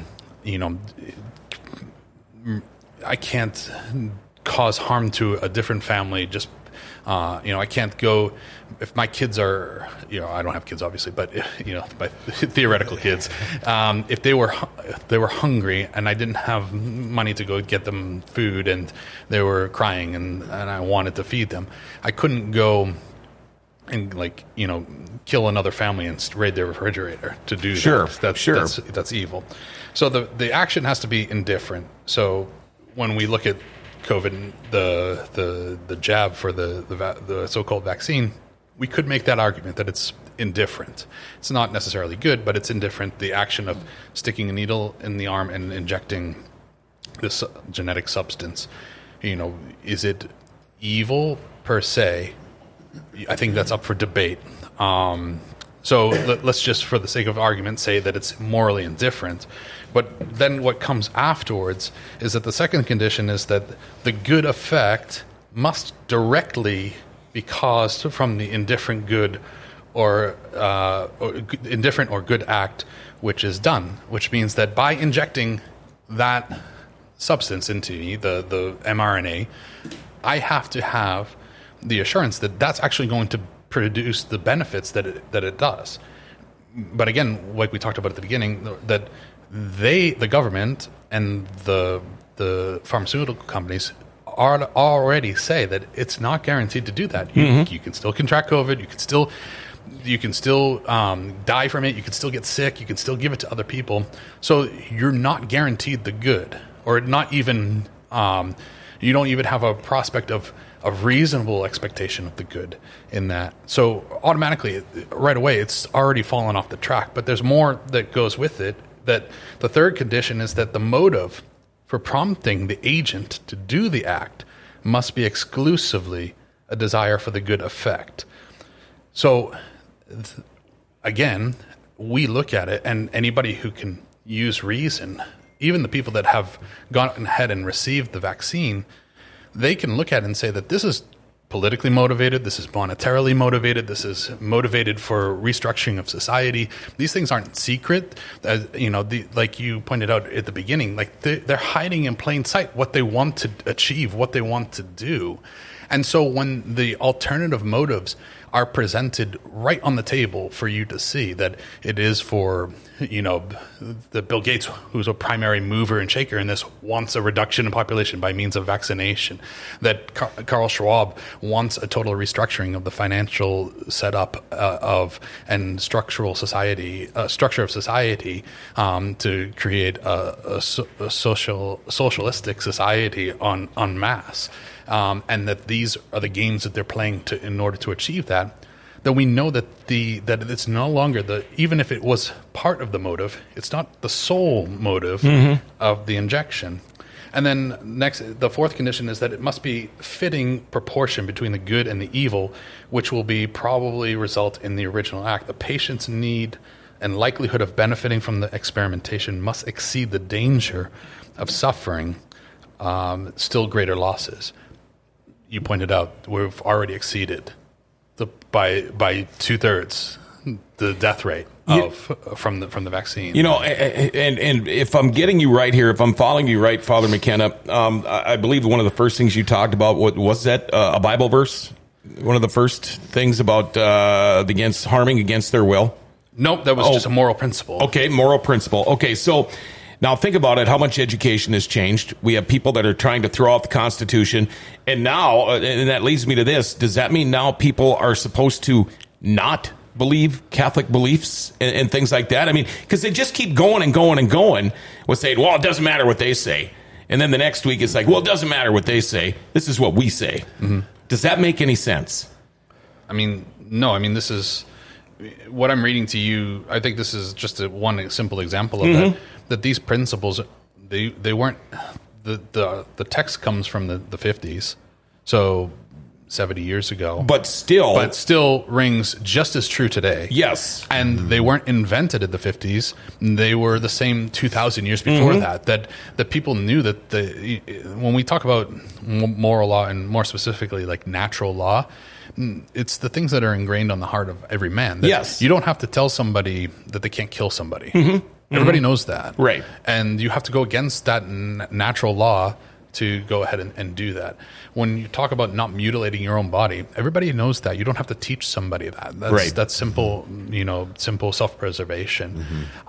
can't cause harm to a different family. Just, I can't go if my kids are, I don't have kids obviously, but my theoretical kids, if they were hungry and I didn't have money to go get them food and they were crying and I wanted to feed them, I couldn't go and kill another family and raid their refrigerator to do that. That's evil. So the action has to be indifferent. So when we look at COVID, the jab for the so-called vaccine, we could make that argument that it's indifferent. It's not necessarily good, but it's indifferent. The action of sticking a needle in the arm and injecting this genetic substance, is it evil per se? I think that's up for debate. So let's just, for the sake of argument, say that it's morally indifferent. But then what comes afterwards is that the second condition is that the good effect must directly be caused from the indifferent good or indifferent or good act which is done, which means that by injecting that substance into me, the mRNA, I have to have the assurance that that's actually going to produce the benefits that it does. But again, like we talked about at the beginning, that the government and the pharmaceutical companies already say that it's not guaranteed to do that. You can still contract COVID. You can still die from it. You can still get sick. You can still give it to other people. So you're not guaranteed the good, or not even. You don't even have a prospect of a reasonable expectation of the good in that. So automatically, right away, it's already fallen off the track. But there's more that goes with it. That the third condition is that the motive for prompting the agent to do the act must be exclusively a desire for the good effect. So, again, we look at it, and anybody who can use reason, even the people that have gone ahead and received the vaccine, they can look at it and say that this is politically motivated, this is monetarily motivated, this is motivated for restructuring of society. These things aren't secret. Like you pointed out at the beginning, like they're hiding in plain sight what they want to achieve, what they want to do. And so when the alternative motives are presented right on the table for you to see, that it is for, the Bill Gates, who's a primary mover and shaker in this, wants a reduction in population by means of vaccination, that Carl Schwab wants a total restructuring of the financial setup and structure of society to create a socialistic society en masse. And that these are the games that they're playing in order to achieve that, then we know that it's no longer even if it was part of the motive, it's not the sole motive of the injection. And then next, the fourth condition is that it must be fitting proportion between the good and the evil, which will probably result in the original act. The patient's need and likelihood of benefiting from the experimentation must exceed the danger of suffering still greater losses. You pointed out we've already exceeded by 2/3 the death rate from the vaccine. And if I'm getting you right here, if I'm following you right, Father McKenna, I believe one of the first things you talked about was that a Bible verse. One of the first things about harming against their will. Nope, that was just a moral principle. Okay, moral principle. Okay, so. Now, think about it, how much education has changed. We have people that are trying to throw out the Constitution. And now, and that leads me to this, does that mean now people are supposed to not believe Catholic beliefs and things like that? I mean, because they just keep going and going and going with saying, well, it doesn't matter what they say. And then the next week it's like, well, it doesn't matter what they say. This is what we say. Mm-hmm. Does that make any sense? I mean, no. I mean, this is what I'm reading to you. I think this is just one simple example of that. That these principles, they weren't, the text comes from the 50s, so 70 years ago. But still rings just as true today. Yes. And they weren't invented in the 50s. They were the same 2,000 years before that people knew that when we talk about moral law, and more specifically like natural law, it's the things that are ingrained on the heart of every man. Yes. You don't have to tell somebody that they can't kill somebody. Everybody knows that. Right. And you have to go against that natural law to go ahead and do that. When you talk about not mutilating your own body, everybody knows that. You don't have to teach somebody that. That's simple, simple self-preservation.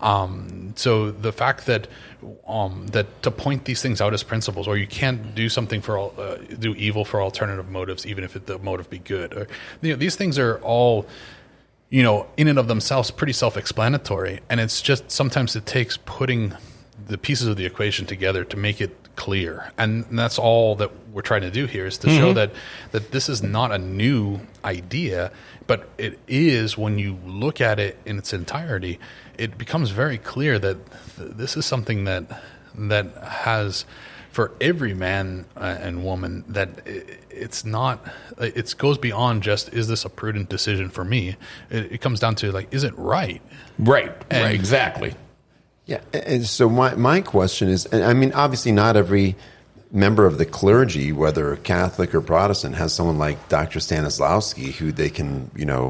So the fact that to point these things out as principles, or you can't do something do evil for alternative motives, even if the motive be good, or these things are all in and of themselves pretty self-explanatory, and it's just sometimes it takes putting the pieces of the equation together to make it clear, and that's all that we're trying to do here, is to show that this is not a new idea, but it is, when you look at it in its entirety, it becomes very clear that this is something that has, for every man and woman, that it's not, it goes beyond just, is this a prudent decision for me? It comes down to, like, is it right? Right, exactly. Yeah, and so my question is, I mean, obviously not every member of the clergy, whether Catholic or Protestant, has someone like Dr. Stanislawski who they can,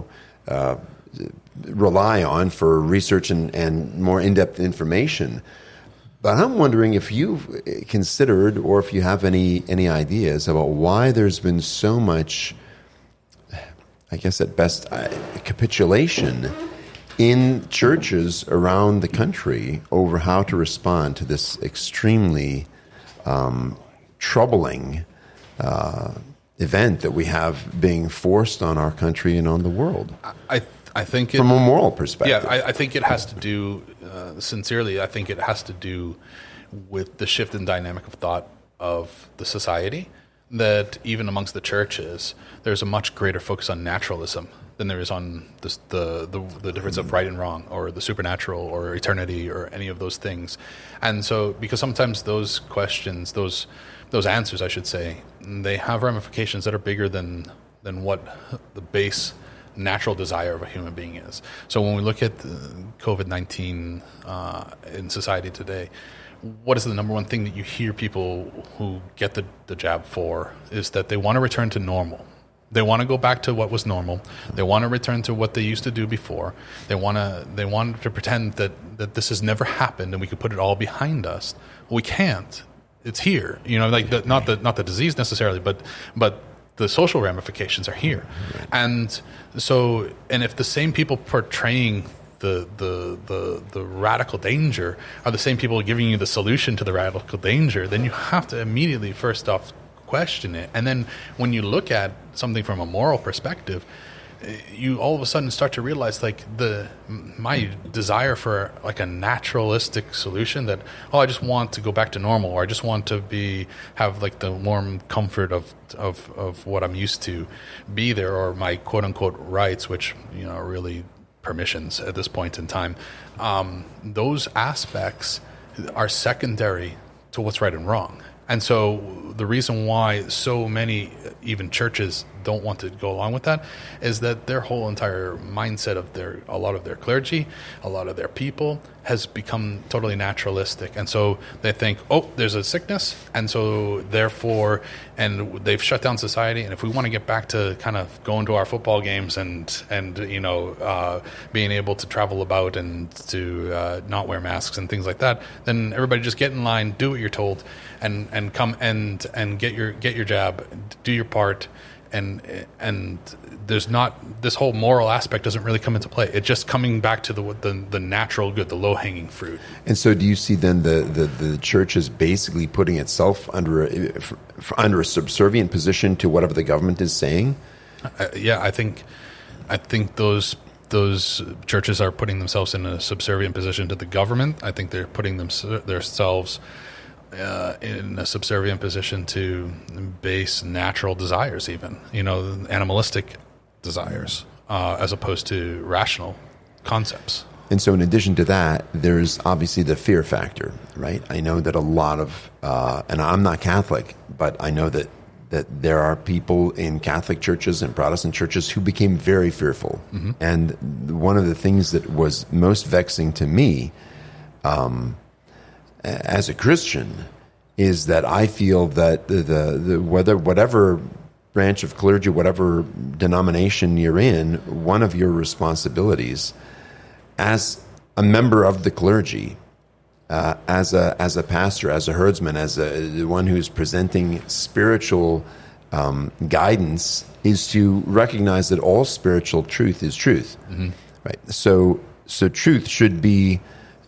rely on for research and more in-depth information. But I'm wondering if you've considered, or if you have any ideas about why there's been so much, I guess at best, capitulation in churches around the country over how to respond to this extremely troubling event that we have being forced on our country and on the world. I think from a moral perspective. Yeah, I think it has to do, sincerely, I think it has to do with the shift in dynamic of thought of the society, that even amongst the churches, there's a much greater focus on naturalism than there is on the difference of right and wrong, or the supernatural, or eternity, or any of those things. And so, because sometimes those questions, those answers, I should say, they have ramifications that are bigger than what the base natural desire of a human being is. So when we look at COVID-19 in society today, what is the number one thing that you hear people who get the jab for, is that they want to return to normal. They want to go back to what was normal. They want to return to what they used to do before. They want to pretend that this has never happened and we could put it all behind us. We can't. It's here. Not the disease necessarily, but the social ramifications are here. And so, and if the same people portraying the radical danger are the same people giving you the solution to the radical danger, then you have to immediately first off question it. And then when you look at something from a moral perspective, you all of a sudden start to realize like my desire for like a naturalistic solution that, oh, I just want to go back to normal, or I just want to have like the warm comfort of what I'm used to be there, or my quote unquote rights, which, you know, are really permissions at this point in time. Those aspects are secondary to what's right and wrong. And so the reason why so many, even churches, don't want to go along with that is that their whole entire mindset of a lot of their clergy, a lot of their people has become totally naturalistic. And so they think, oh, there's a sickness, and so therefore, and they've shut down society. And if we want to get back to kind of going to our football games and you know, being able to travel about and to not wear masks and things like that, then everybody just get in line, do what you're told, and come and get your jab, do your part. And there's not, this whole moral aspect doesn't really come into play. It's just coming back to the natural good, the low hanging fruit. And so, do you see then the church is basically putting itself under a subservient position to whatever the government is saying? Yeah, I think those churches are putting themselves in a subservient position to the government. I think they're putting themselves in a subservient position to base natural desires, even, you know, animalistic desires, as opposed to rational concepts. And so in addition to that, there's obviously the fear factor, right? I know that a lot of, and I'm not Catholic, but I know that there are people in Catholic churches and Protestant churches who became very fearful. Mm-hmm. And one of the things that was most vexing to me, as a Christian, is that I feel that whatever branch of clergy, whatever denomination you're in, one of your responsibilities as a member of the clergy, as a pastor, as a herdsman, as the one who's presenting spiritual guidance, is to recognize that all spiritual truth is truth. Mm-hmm. Right. So truth should be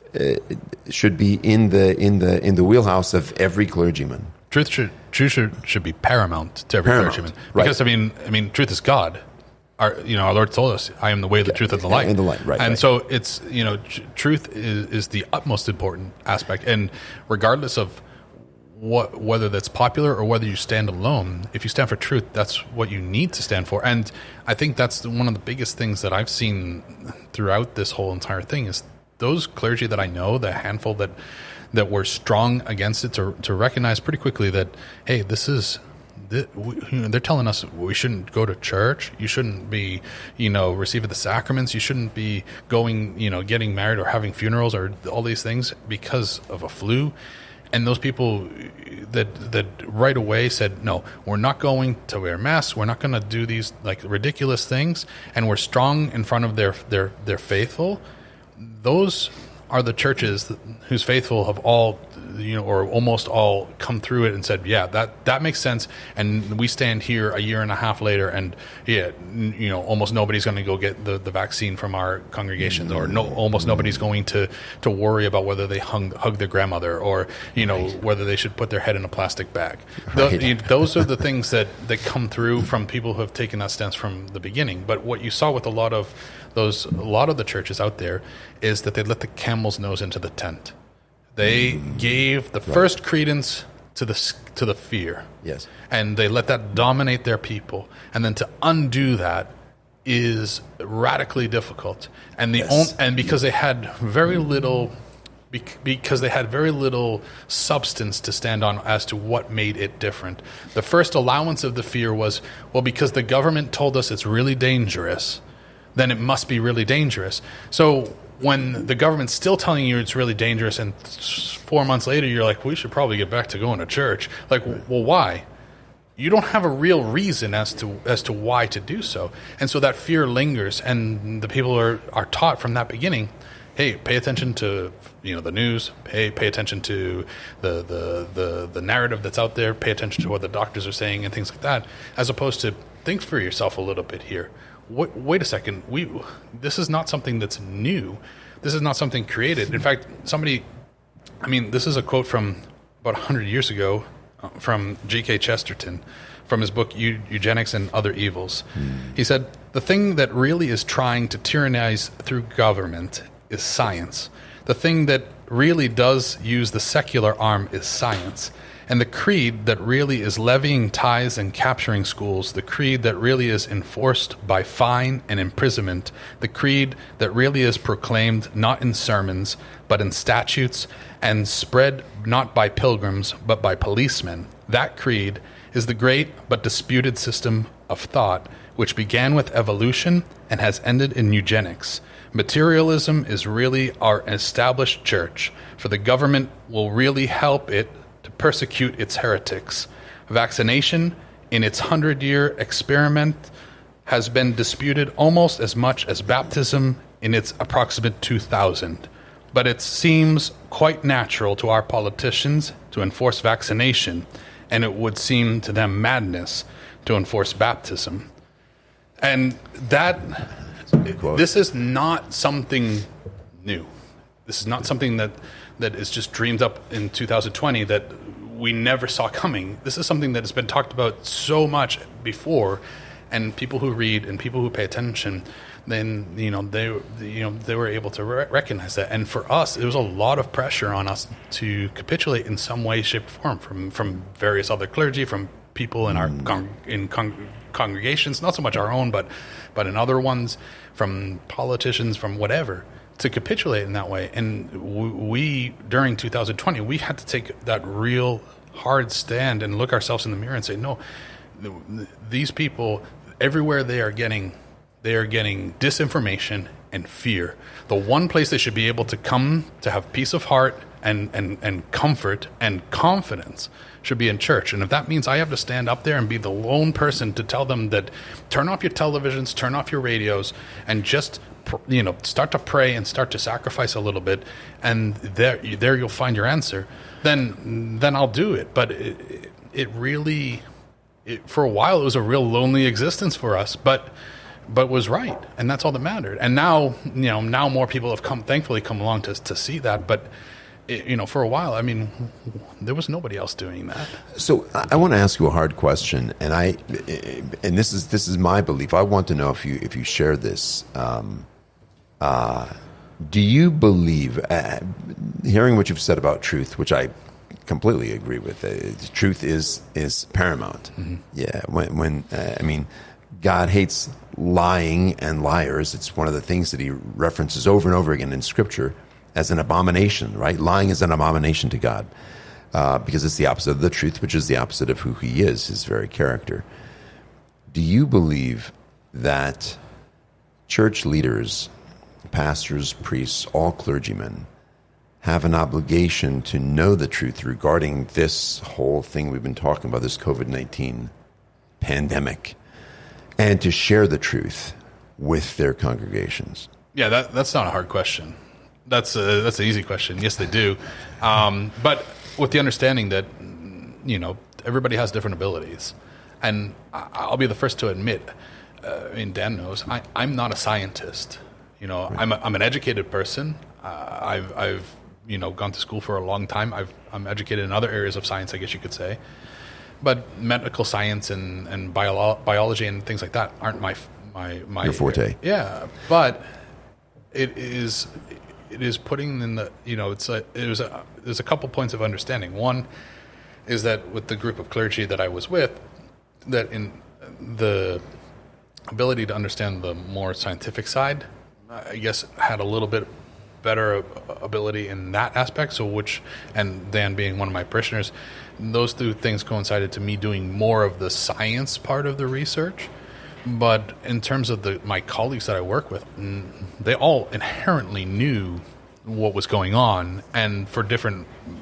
in the wheelhouse of every clergyman. Truth should be paramount to every clergyman, because right. I mean, truth is God. Our Lord told us, "I am the way, the truth, and the light." And the light, right? And right. so it's, you know, truth is the utmost important aspect, and regardless of whether that's popular or whether you stand alone, if you stand for truth, that's what you need to stand for. And I think that's one of the biggest things that I've seen throughout this whole entire thing is those clergy that I know, the handful that were strong against it, to recognize pretty quickly that, hey, they're telling us we shouldn't go to church, you shouldn't be, you know, receiving the sacraments, you shouldn't be going, you know, getting married or having funerals or all these things because of a flu. And those people that right away said, no, we're not going to wear masks, we're not going to do these like ridiculous things, and we're strong in front of their faithful. Those are the churches whose faithful have all, you know, or almost all come through it and said, yeah, that makes sense. And we stand here a year and a half later, and yeah, you know, almost nobody's going to go get the vaccine from our congregations, or almost nobody's going to worry about whether they hug their grandmother, or, you know, whether they should put their head in a plastic bag. Right. Those are the things that come through from people who have taken that stance from the beginning. But what you saw with a lot of the churches out there is that they let the camel's nose into the tent. They gave the first credence to the fear. Yes. And they let that dominate their people. And then to undo that is radically difficult. And because they had very little substance to stand on as to what made it different. The first allowance of the fear was, well, because the government told us it's really dangerous, then it must be really dangerous. So when the government's still telling you it's really dangerous, and 4 months later you're like, we should probably get back to going to church. Like, well, why? You don't have a real reason as to why to do so. And so that fear lingers, and the people are taught from that beginning, hey, pay attention to the news, pay attention to the narrative that's out there, pay attention to what the doctors are saying and things like that, as opposed to think for yourself a little bit here. Wait a second, this is not something that's new. This is not something created. In fact, this is a quote from about 100 years ago from G.K. Chesterton, from his book Eugenics and Other Evils. He said, the thing that really is trying to tyrannize through government is science. The thing that really does use the secular arm is science. And the creed that really is levying tithes and capturing schools, the creed that really is enforced by fine and imprisonment, the creed that really is proclaimed not in sermons, but in statutes, and spread not by pilgrims, but by policemen, that creed is the great but disputed system of thought which began with evolution and has ended in eugenics. Materialism is really our established church, for the government will really help it to persecute its heretics. Vaccination, in its 100-year experiment, has been disputed almost as much as baptism in its approximate 2000. But it seems quite natural to our politicians to enforce vaccination, and it would seem to them madness to enforce baptism. And this is not something new. This is not something that is just dreamed up in 2020 that we never saw coming. This is something that has been talked about so much before, and people who read and people who pay attention, then they were able to recognize that. And for us, there was a lot of pressure on us to capitulate in some way, shape, or form from various other clergy, from people in our congregations, not so much our own, but in other ones, from politicians, from whatever, to capitulate in that way. And we during 2020, we had to take that real hard stand and look ourselves in the mirror and say, no, these people, everywhere they are getting disinformation and fear. The one place they should be able to come to have peace of heart and comfort and confidence should be in church. And if that means I have to stand up there and be the lone person to tell them that turn off your televisions, turn off your radios, and just start to pray and start to sacrifice a little bit, and there you'll find your answer, then I'll do it. But it really, for a while, it was a real lonely existence for us, but was right, and that's all that mattered. And now more people have thankfully come along to see that. But for a while, there was nobody else doing that. So I want to ask you a hard question, and this is my belief. I want to know if you share this. Do you believe, hearing what you've said about truth, which I completely agree with, truth is paramount. Mm-hmm. Yeah, when God hates lying and liars. It's one of the things that he references over and over again in Scripture as an abomination, right? Lying is an abomination to God because it's the opposite of the truth, which is the opposite of who he is, his very character. Do you believe that church leaders, pastors, priests, all clergymen have an obligation to know the truth regarding this whole thing we've been talking about, this COVID-19 pandemic, and to share the truth with their congregations? Yeah, that's not a hard question. That's an easy question. Yes, they do. But with the understanding that, everybody has different abilities. And I'll be the first to admit, Dan knows, I'm not a scientist. I'm an educated person. I've gone to school for a long time. I'm educated in other areas of science, I guess you could say. But medical science and biology and things like that aren't my your forte. Yeah, but it is putting in the there's a couple points of understanding. One is that with the group of clergy that I was with, that in the ability to understand the more scientific side, I guess had a little bit better ability in that aspect. And Dan being one of my parishioners, those two things coincided to me doing more of the science part of the research. But in terms of my colleagues that I work with, they all inherently knew what was going on, and for different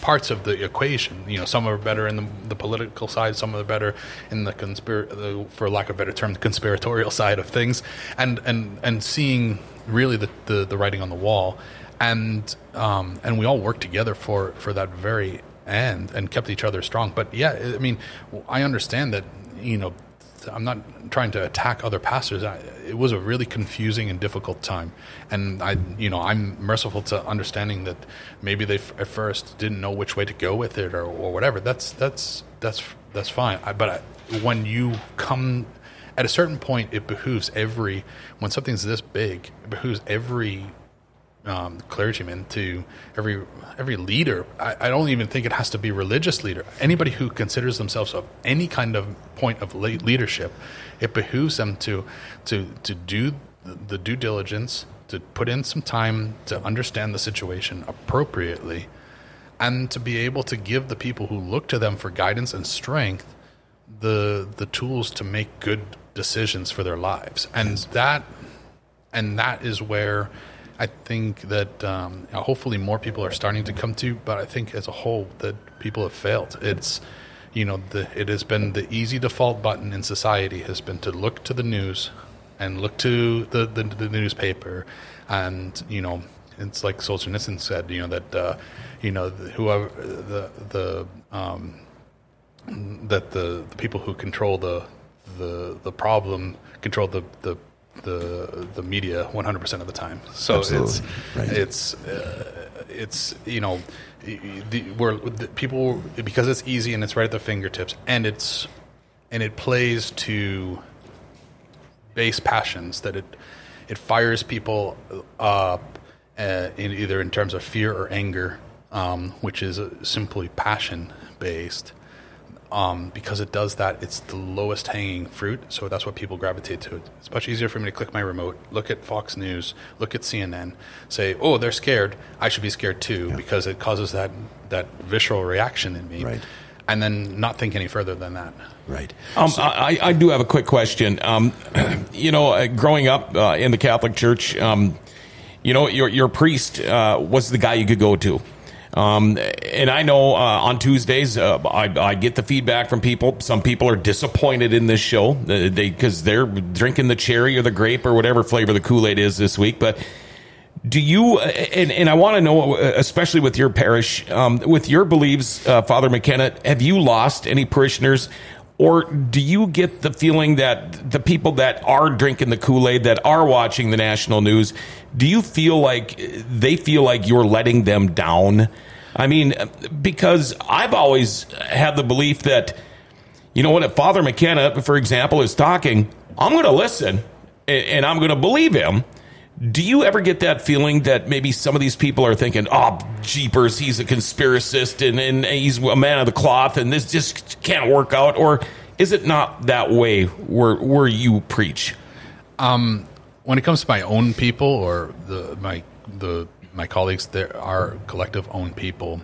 parts of the equation. You know, some are better in the political side, some are better in the for lack of a better term, the conspiratorial side of things, and seeing really the writing on the wall, and we all worked together for that very end and kept each other strong. But yeah, I mean, I understand that, you know, I'm not trying to attack other pastors. It was a really confusing and difficult time, and I'm merciful to understanding that maybe they at first didn't know which way to go with it or whatever. That's fine. But when you come at a certain point, it behooves when something's this big, it behooves every clergyman, to every leader. I don't even think it has to be religious leader. Anybody who considers themselves of any kind of point of leadership, it behooves them to do the due diligence, to put in some time to understand the situation appropriately, and to be able to give the people who look to them for guidance and strength the tools to make good decisions for their lives. And that is where I think that hopefully more people are starting to come to, but I think as a whole that people have failed. It's, it has been the easy default button in society has been to look to the news and look to the newspaper, and it's like Solzhenitsyn said, that whoever that the people who control the problem control the media 100% of the time. So it's people, because it's easy and it's right at their fingertips, and it plays to base passions, that it fires people up either in terms of fear or anger, which is simply passion based. Because it does that, it's the lowest hanging fruit, so that's what people gravitate to. It's much easier for me to click my remote, look at Fox News, look at CNN, say, oh, they're scared, I should be scared too, because it causes that visceral reaction in me, right, and then not think any further than that. Right. I do have a quick question. Growing up in the Catholic Church, your priest was the guy you could go to. And I know on Tuesdays, I get the feedback from people. Some people are disappointed in this show because they're drinking the cherry or the grape or whatever flavor the Kool-Aid is this week. But do you, and I want to know, especially with your parish, with your beliefs, Father McKenna, have you lost any parishioners? Or do you get the feeling that the people that are drinking the Kool-Aid, that are watching the national news, do you feel like they feel like you're letting them down? I mean, because I've always had the belief that, if Father McKenna, for example, is talking, I'm going to listen and I'm going to believe him. Do you ever get that feeling that maybe some of these people are thinking, oh, jeepers, he's a conspiracist and he's a man of the cloth and this just can't work out? Or is it not that way where you preach? When it comes to my own people or my colleagues, there are collective own people.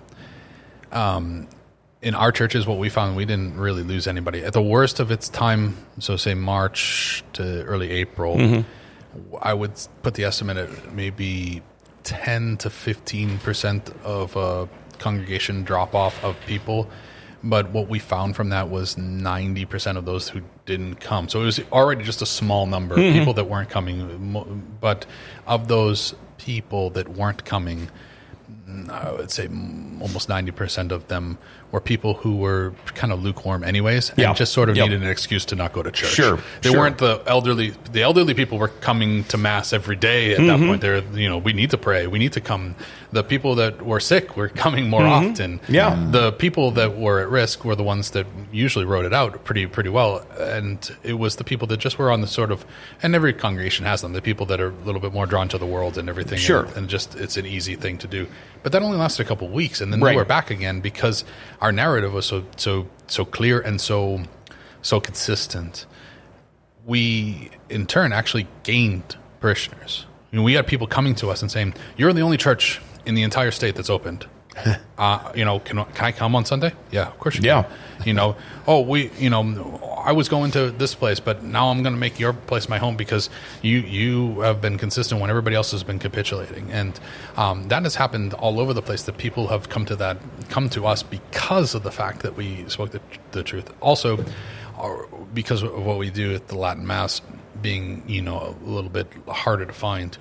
In our churches, what we found, we didn't really lose anybody. At the worst of its time, so say March to early April, mm-hmm. I would put the estimate at maybe 10 to 15% of a congregation drop off of people. But what we found from that was 90% of those who didn't come. So it was already just a small number of people that weren't coming. But of those people that weren't coming, I would say almost 90% of them were people who were kind of lukewarm anyways, and just sort of needed an excuse to not go to church. Sure. They weren't the elderly. The elderly people were coming to mass every day at that point. They're, we need to pray. We need to come. The people that were sick were coming more often. Yeah. The people that were at risk were the ones that usually wrote it out pretty well. And it was the people that just were on the sort of, and every congregation has them, the people that are a little bit more drawn to the world and everything. Sure. And just, it's an easy thing to do. But that only lasted a couple of weeks, and then we were back again because our narrative was so clear and so consistent. We, in turn, actually gained parishioners. We had people coming to us and saying, "You're the only church in the entire state that's opened. Can I come on Sunday? Yeah, of course you can. I was going to this place, but now I'm going to make your place my home because you have been consistent when everybody else has been capitulating. And that has happened all over the place, that people have come to us because of the fact that we spoke the truth. Also, because of what we do at the Latin Mass being, a little bit harder to find,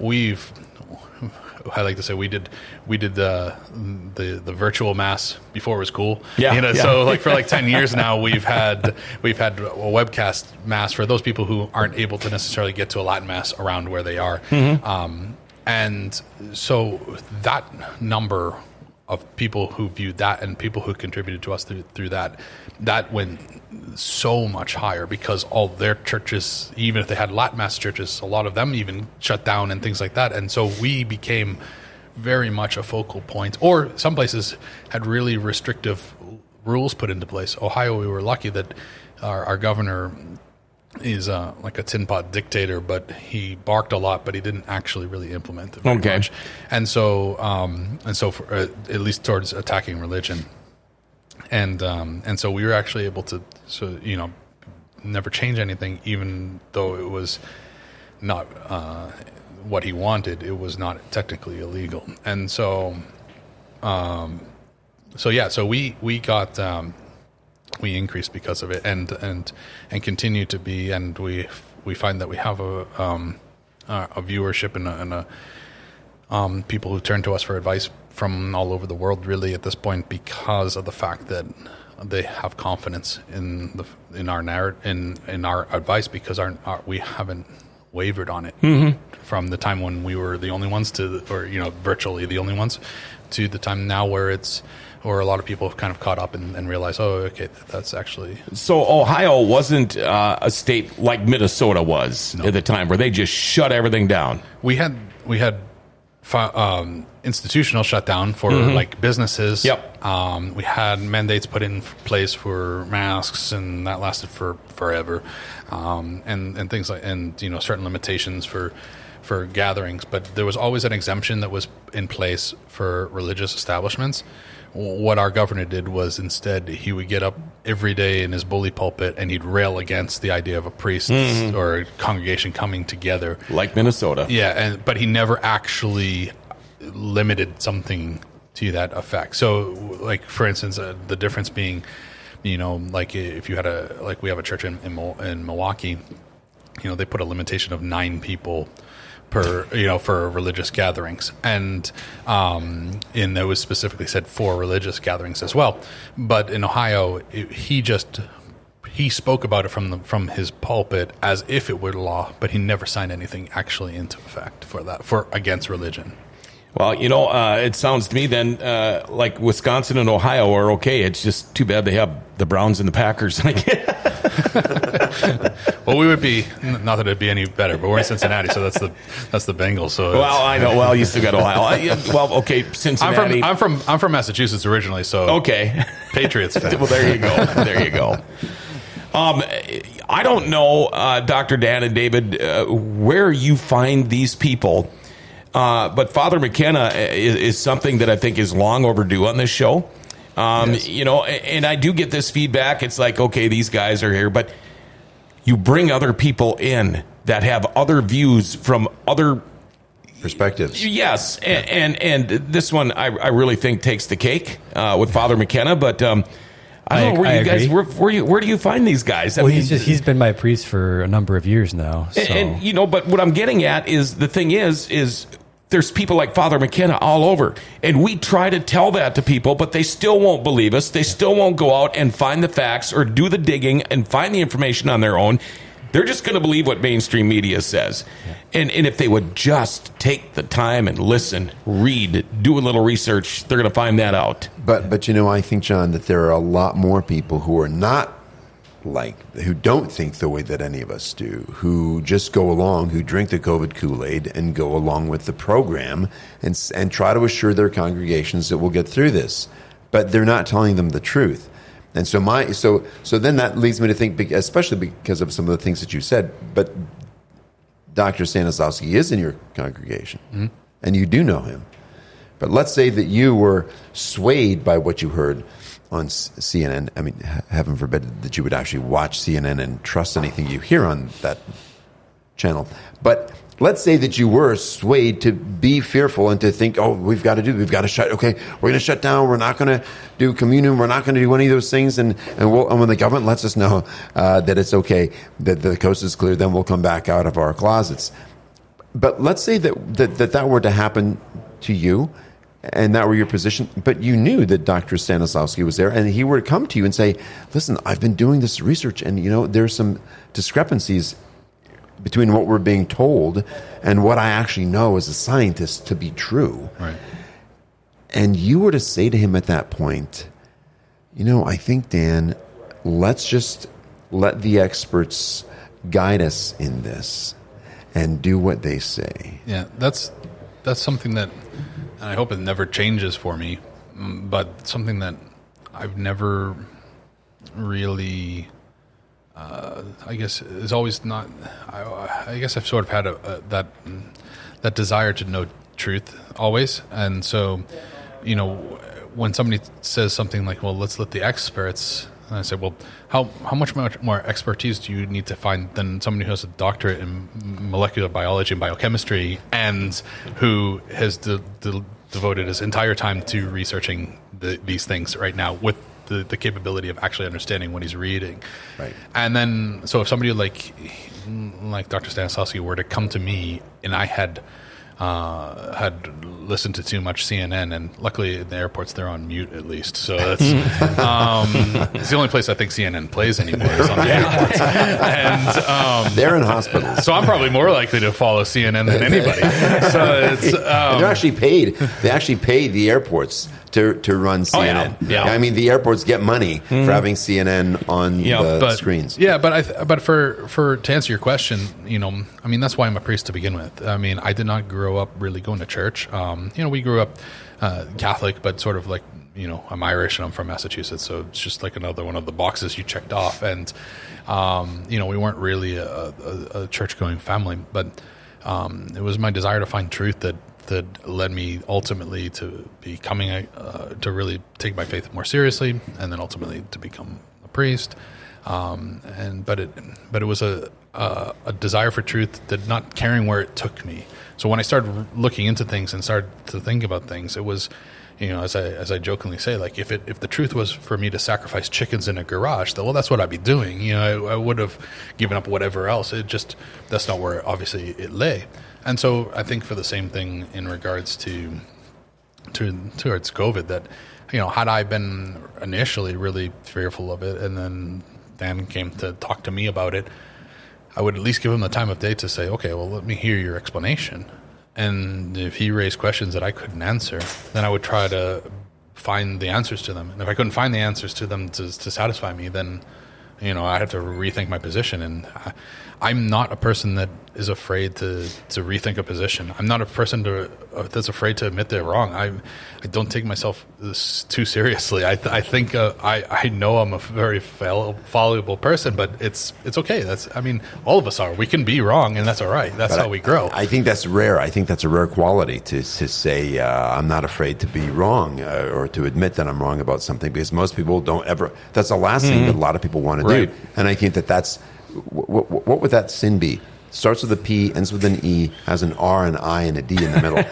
I like to say we did the virtual mass before it was cool. So like for 10 years now we've had a webcast mass for those people who aren't able to necessarily get to a Latin Mass around where they are. And so that number of people who viewed that and people who contributed to us through that went so much higher, because all their churches, even if they had Latin Mass churches, a lot of them even shut down and things like that. And so we became very much a focal point, or some places had really restrictive rules put into place. Ohio, we were lucky that our governor is like a tin pot dictator, but he barked a lot, but he didn't actually really implement it very much. And so for, at least towards attacking religion. And so we were actually able to, never change anything, even though it was not what he wanted. It was not technically illegal. And so, we got we increased because of it, and continue to be, and we find that we have a viewership and a people who turn to us for advice from all over the world, really, at this point, because of the fact that they have confidence in our narrative, in our advice, because we haven't wavered on it from the time when we were the only ones virtually the only ones, to the time now where a lot of people have kind of caught up and realized, that's actually... So Ohio wasn't a state like Minnesota was at the time, where they just shut everything down. We had institutional shutdown for like businesses. We had mandates put in place for masks, and that lasted for forever, and things like, and certain limitations for gatherings. But there was always an exemption that was in place for religious establishments. What our governor did was, instead, he would get up every day in his bully pulpit and he'd rail against the idea of a priest or a congregation coming together, like Minnesota. But he never actually limited something to that effect. So, like, for instance, the difference being, like if you had we have a church in Milwaukee, they put a limitation of 9 people per, for religious gatherings, and it was specifically said for religious gatherings as well. But in Ohio, he spoke about it from his pulpit as if it were law, but he never signed anything actually into effect for against religion. Well, it sounds to me then like Wisconsin and Ohio are okay. It's just too bad they have the Browns and the Packers. Well, we would be, not that it'd be any better, but we're in Cincinnati, so that's the Bengals. So well, I know. Well, you still got Ohio. Well, okay, Cincinnati. I'm from Massachusetts originally, so okay, Patriots fan. Well, there you go. There you go. I don't know, Dr. Dan and David, where you find these people. But Father McKenna is something that I think is long overdue on this show. Yes. And I do get this feedback. It's like, okay, these guys are here, but you bring other people in that have other views from other perspectives. Yes. And this one I really think takes the cake with Father McKenna, but I don't know where you guys, where do you find these guys? Well, he's been my priest for a number of years now. So. And but what I'm getting at is, the thing is there's people like Father McKenna all over, and we try to tell that to people, but they still won't believe us. They still won't go out and find the facts or do the digging and find the information on their own. They're just going to believe what mainstream media says. Yeah. And if they would just take the time and listen, read, do a little research, they're going to find that out. But I think, John, that there are a lot more people who are not who don't think the way that any of us do, who just go along, who drink the COVID Kool-Aid and go along with the program and try to assure their congregations that we'll get through this. But they're not telling them the truth. And so then that leads me to think, especially because of some of the things that you said, but Dr. Stanislawski is in your congregation, and you do know him. But let's say that you were swayed by what you heard, on CNN. I mean, heaven forbid that you would actually watch CNN and trust anything you hear on that channel. But let's say that you were swayed to be fearful and to think, oh, we've got to shut. Okay, we're going to shut down. We're not going to do communion. We're not going to do any of those things. And when the government lets us know that it's okay, that the coast is clear, then we'll come back out of our closets. But let's say that were to happen to you, and that were your position, but you knew that Dr. Stanislawski was there, and he were to come to you and say, listen, I've been doing this research, and there's some discrepancies between what we're being told and what I actually know as a scientist to be true. Right. And you were to say to him at that point, I think, Dan, let's just let the experts guide us in this and do what they say. Yeah, that's something that, and I hope it never changes for me, but something that I've never really, I guess, is always not. I guess I've sort of had that desire to know truth always, and so, when somebody says something like, "Well, let's let the experts," and I say, "Well, how much more expertise do you need to find than somebody who has a doctorate in molecular biology and biochemistry and who has devoted his entire time to researching these things right now with the capability of actually understanding what he's reading?" Right. And then, so if somebody like Dr. Stanislawski were to come to me and I had listened to too much CNN, and luckily in the airports they're on mute at least, so that's it's the only place I think CNN plays anymore is on the airports. And they're in hospitals, so I'm probably more likely to follow CNN than anybody. So it's they're actually paid. They actually pay the airports to run CNN. Oh, yeah. I mean, the airports get money for having CNN on the screens. Yeah, but for to answer your question, I mean, that's why I'm a priest to begin with. I mean, I did not grow up really going to church. We grew up Catholic, but sort of like, I'm Irish and I'm from Massachusetts, so it's just like another one of the boxes you checked off. And we weren't really a church-going family, but it was my desire to find truth that led me ultimately to becoming to really take my faith more seriously, and then ultimately to become a priest. But it was a desire for truth, that not caring where it took me. So when I started looking into things and started to think about things, it was, as I jokingly say, like if the truth was for me to sacrifice chickens in a garage, well, that's what I'd be doing. I would have given up whatever else. That's not where obviously it lay. And so I think for the same thing in regards to towards COVID, that, had I been initially really fearful of it, and then Dan came to talk to me about it, I would at least give him the time of day to say, okay, well, let me hear your explanation. And if he raised questions that I couldn't answer, then I would try to find the answers to them. And if I couldn't find the answers to them to satisfy me, then, I had to rethink my position. And I'm not a person that is afraid to rethink a position. I'm not a person that's afraid to admit they're wrong. I don't take myself too seriously. I think I know I'm a very fallible person, but it's okay. All of us are. We can be wrong, and that's all right. That's how we grow. I think that's rare. I think that's a rare quality to say I'm not afraid to be wrong or to admit that I'm wrong about something, because most people don't ever. That's the last thing that a lot of people want to do. And I think that's. What would that sin be? Starts with a P, ends with an E, has an R, an I, and a D in the middle.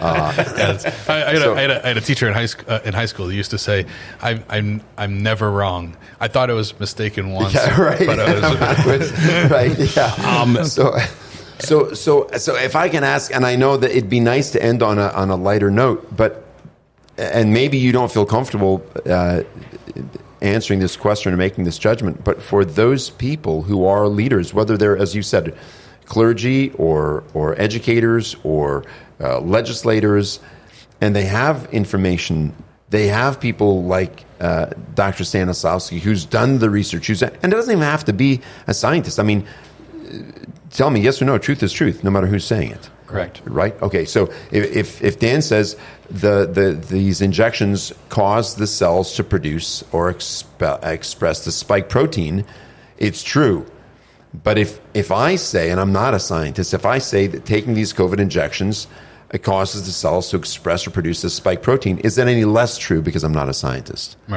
I had a teacher in high school who used to say, "I'm never wrong." I thought I was mistaken once, right. But I was right. Yeah. So if I can ask, and I know that it'd be nice to end on a lighter note, and maybe you don't feel comfortable answering this question or making this judgment, but for those people who are leaders, whether they're, as you said, clergy or educators or legislators, and they have information, they have people like Dr. Stanislawski, who's done the research, and it doesn't even have to be a scientist. I mean, tell me yes or no, truth is truth, no matter who's saying it. Correct. Right? Okay, so if Dan says these injections cause the cells to produce or express the spike protein, it's true. But if I say, and I'm not a scientist, if I say that taking these COVID injections it causes the cells to express or produce the spike protein, is that any less true because I'm not a scientist? Right.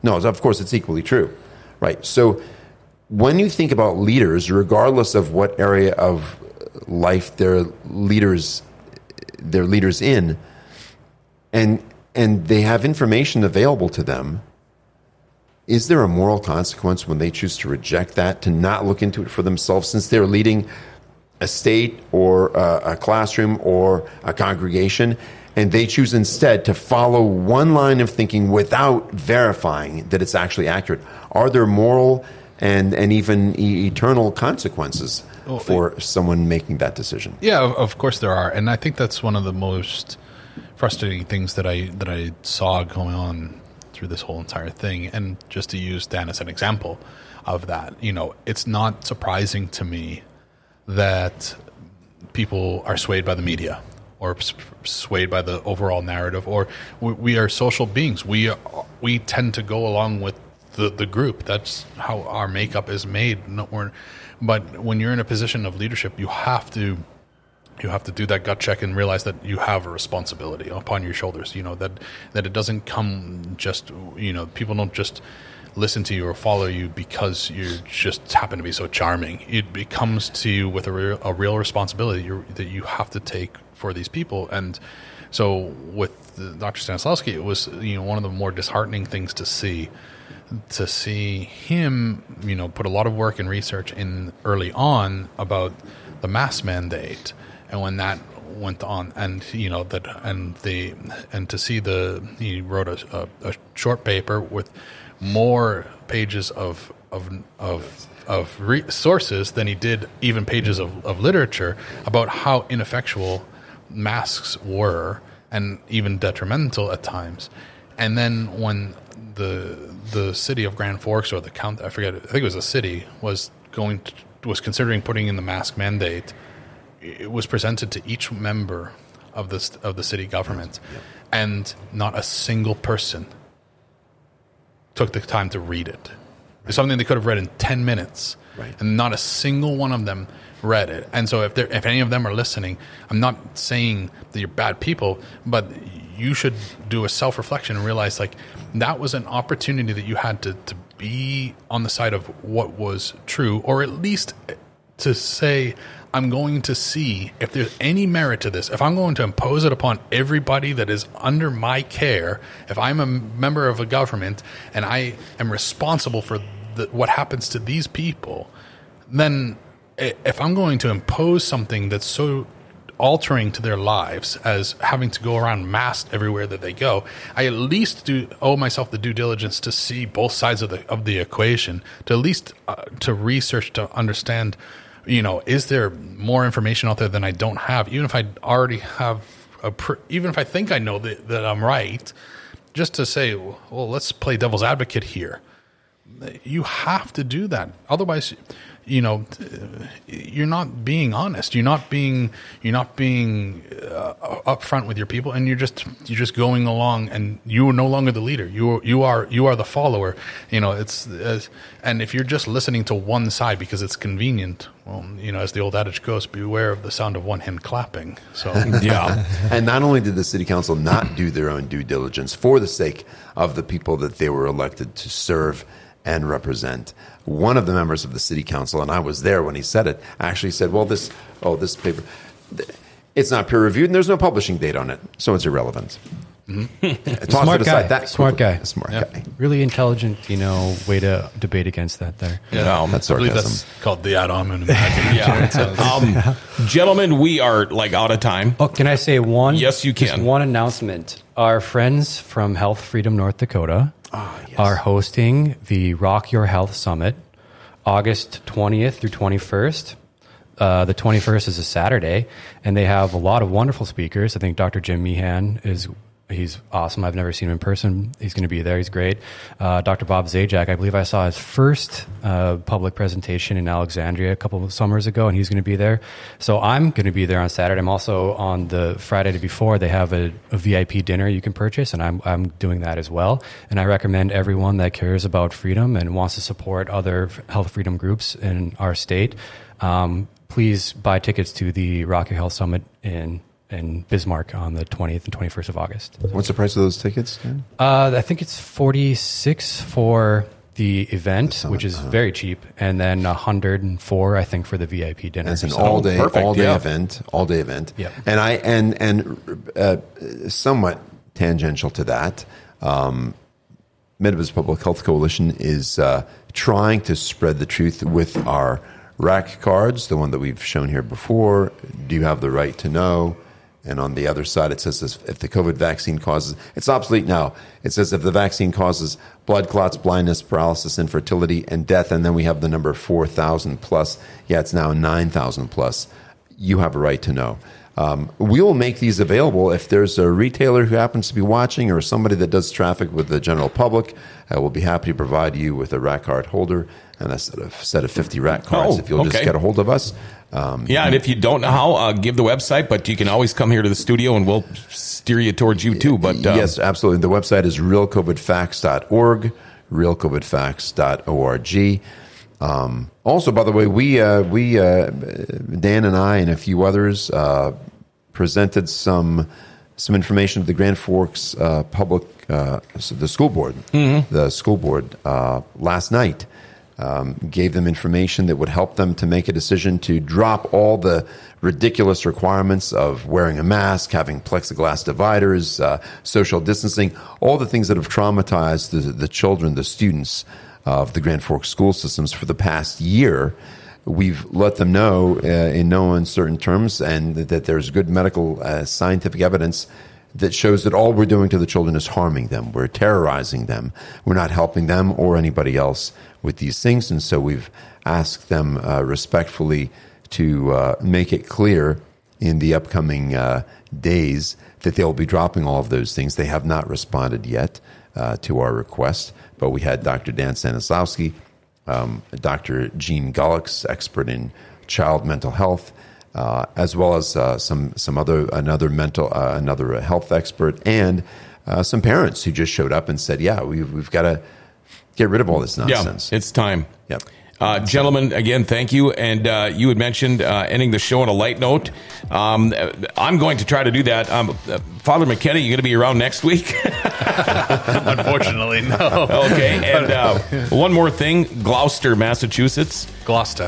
No, of course, it's equally true, right? So when you think about leaders, regardless of what area of life they're leaders in, and they have information available to them, is there a moral consequence when they choose to reject that, to not look into it for themselves, since they're leading a state or a classroom or a congregation, and they choose instead to follow one line of thinking without verifying that it's actually accurate? Are there moral and even eternal consequences for someone making that decision? Yeah, of course there are, and I think that's one of the most frustrating things that I saw going on through this whole entire thing. And just to use Dan as an example of that, it's not surprising to me that people are swayed by the media or swayed by the overall narrative, or we are social beings. We tend to go along with the group. That's how our makeup is made. But when you're in a position of leadership, you have to do that gut check and realize that you have a responsibility upon your shoulders. That it doesn't come just, people don't just listen to you or follow you because you just happen to be so charming. It comes to you with a real responsibility that you have to take for these people. And so with Dr. Stanislawski, it was one of the more disheartening things to see him put a lot of work and research in early on about the mask mandate. And when that went on, and he wrote a short paper with more pages of sources than he did even pages of literature about how ineffectual masks were and even detrimental at times. And then when the city of Grand Forks, or the county, I think it was a city, was considering putting in the mask mandate, it was presented to each member of the city government, and not a single person took the time to read it. It's something they could have read in 10 minutes, right. And not a single one of them read it. And so if any of them are listening, I'm not saying that you're bad people, but you should do a self-reflection and realize, like, that was an opportunity that you had to be on the side of what was true, or at least to say, I'm going to see if there's any merit to this. If I'm going to impose it upon everybody that is under my care, if I'm a member of a government and I am responsible for what happens to these people, then if I'm going to impose something that's so altering to their lives as having to go around masked everywhere that they go, I at least owe myself the due diligence to see both sides of the equation, to at least to research, to understand, is there more information out there than I don't have? Even if I already have even if I think I know that I'm right, just to say, well, let's play devil's advocate here. You have to do that. Otherwise, you're not being honest. You're not being upfront with your people, and you're just going along, and you are no longer the leader. You are the follower. And if you're just listening to one side because it's convenient, well, as the old adage goes, beware of the sound of one hand clapping. So yeah. And not only did the city council not do their own due diligence for the sake of the people that they were elected to serve and represent, one of the members of the city council, and I was there when he said it, actually said, well, this paper, it's not peer reviewed and there's no publishing date on it, so it's irrelevant. Mm-hmm. Smart guy. Smart guy. Really intelligent, way to debate against that there. Yeah, that's I believe sarcasm. that's called the ad hominem. Yeah. Gentlemen, we are out of time. Oh, can I say one? Yes, you can. Just one announcement. Our friends from Health Freedom North Dakota are hosting the Rock Your Health Summit, August 20th through 21st. The 21st is a Saturday, and they have a lot of wonderful speakers. I think Dr. Jim Meehan he's awesome. I've never seen him in person. He's going to be there. He's great. Dr. Bob Zajac, I believe I saw his first public presentation in Alexandria a couple of summers ago, and he's going to be there. So I'm going to be there on Saturday. I'm also on the Friday before. They have a VIP dinner you can purchase, and I'm doing that as well. And I recommend everyone that cares about freedom and wants to support other health freedom groups in our state, please buy tickets to the Rock Your Health Summit in in Bismarck on the 20th and 21st of August. What's the price of those tickets, Dan? I think it's $46 for the event, which is very cheap, and then $104, I think, for the VIP dinner. It's an So- all-day yeah. event. Yeah. Yeah. And somewhat tangential to that, Midwest Public Health Coalition is trying to spread the truth with our RAC cards, the one that we've shown here before. Do you have the right to know? And on the other side, it says if the COVID vaccine causes, it's obsolete now. It says if the vaccine causes blood clots, blindness, paralysis, infertility, and death, and then we have the number 4,000 plus. Yeah, it's now 9,000 plus. You have a right to know. We will make these available if there's a retailer who happens to be watching or somebody that does traffic with the general public. We'll be happy to provide you with a RAC card holder and a set of 50 RAC cards if you'll just get a hold of us. And if you don't know how, give the website, but you can always come here to the studio and we'll steer you towards you too. But yes, absolutely. The website is realcovidfacts.org, realcovidfacts.org. Also, by the way, we Dan and I and a few others presented some information to the Grand Forks public the school board. The school board last night. Gave them information that would help them to make a decision to drop all the ridiculous requirements of wearing a mask, having plexiglass dividers, social distancing, all the things that have traumatized the children, the students of the Grand Forks school systems for the past year. We've let them know in no uncertain terms and that there's good medical scientific evidence that shows that all we're doing to the children is harming them. We're terrorizing them. We're not helping them or anybody else with these things. And so we've asked them respectfully to make it clear in the upcoming days that they'll be dropping all of those things. They have not responded yet to our request, but we had Dr. Dan Stanislawski, Dr. Jean Gullix, expert in child mental health, as well as another health expert, and some parents who just showed up and said, "Yeah, we've got to get rid of all this nonsense." Yeah, it's time. Yep. Gentlemen, again, thank you. And you had mentioned ending the show on a light note. I'm going to try to do that. Father McKenna, you going to be around next week? Unfortunately, no. Okay. And one more thing, Gloucester, Massachusetts. Gloucester.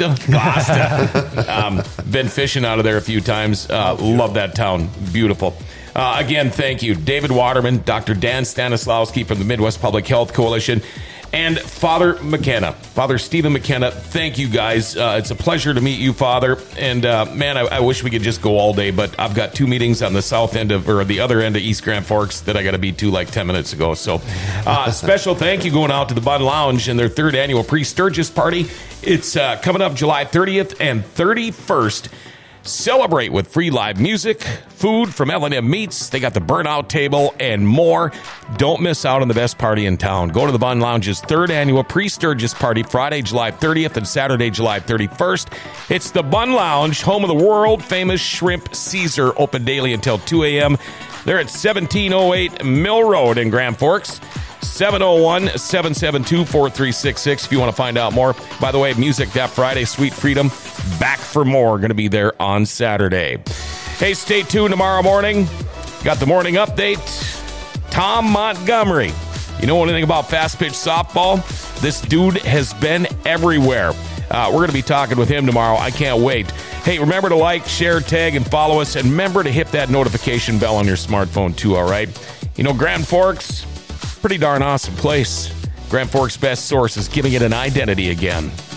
Been fishing out of there a few times. Love that town. Beautiful. Again, thank you. David Waterman, Dr. Dan Stanislawski from the Midwest Public Health Coalition, and Father McKenna, Father Stephen McKenna. Thank you, guys. It's a pleasure to meet you, Father. And man, I wish we could just go all day, but I've got two meetings on the south end or the other end of East Grand Forks that I got to be to like 10 minutes ago. So special thank you going out to the Bun Lounge and their third annual Pre-Sturgis Party. It's coming up July 30th and 31st. Celebrate with free live music, food from L&M Meats. They got the Burnout Table and more. Don't miss out on the best party in town. Go to the Bun Lounge's third annual Pre-Sturgis Party, Friday, July 30th and Saturday, July 31st. It's the Bun Lounge, home of the world-famous Shrimp Caesar, open daily until 2 a.m. They're at 1708 Mill Road in Grand Forks. 701-772-4366 if you want to find out more. By the way, music that Friday, Sweet Freedom, back for more. Going to be there on Saturday. Hey, stay tuned tomorrow morning. Got the morning update. Tom Montgomery. You know anything about fast pitch softball? This dude has been everywhere. We're going to be talking with him tomorrow. I can't wait. Hey, remember to like, share, tag, and follow us. And remember to hit that notification bell on your smartphone too, all right? You know, Grand Forks, pretty darn awesome place. Grand Forks Best Source is giving it an identity again.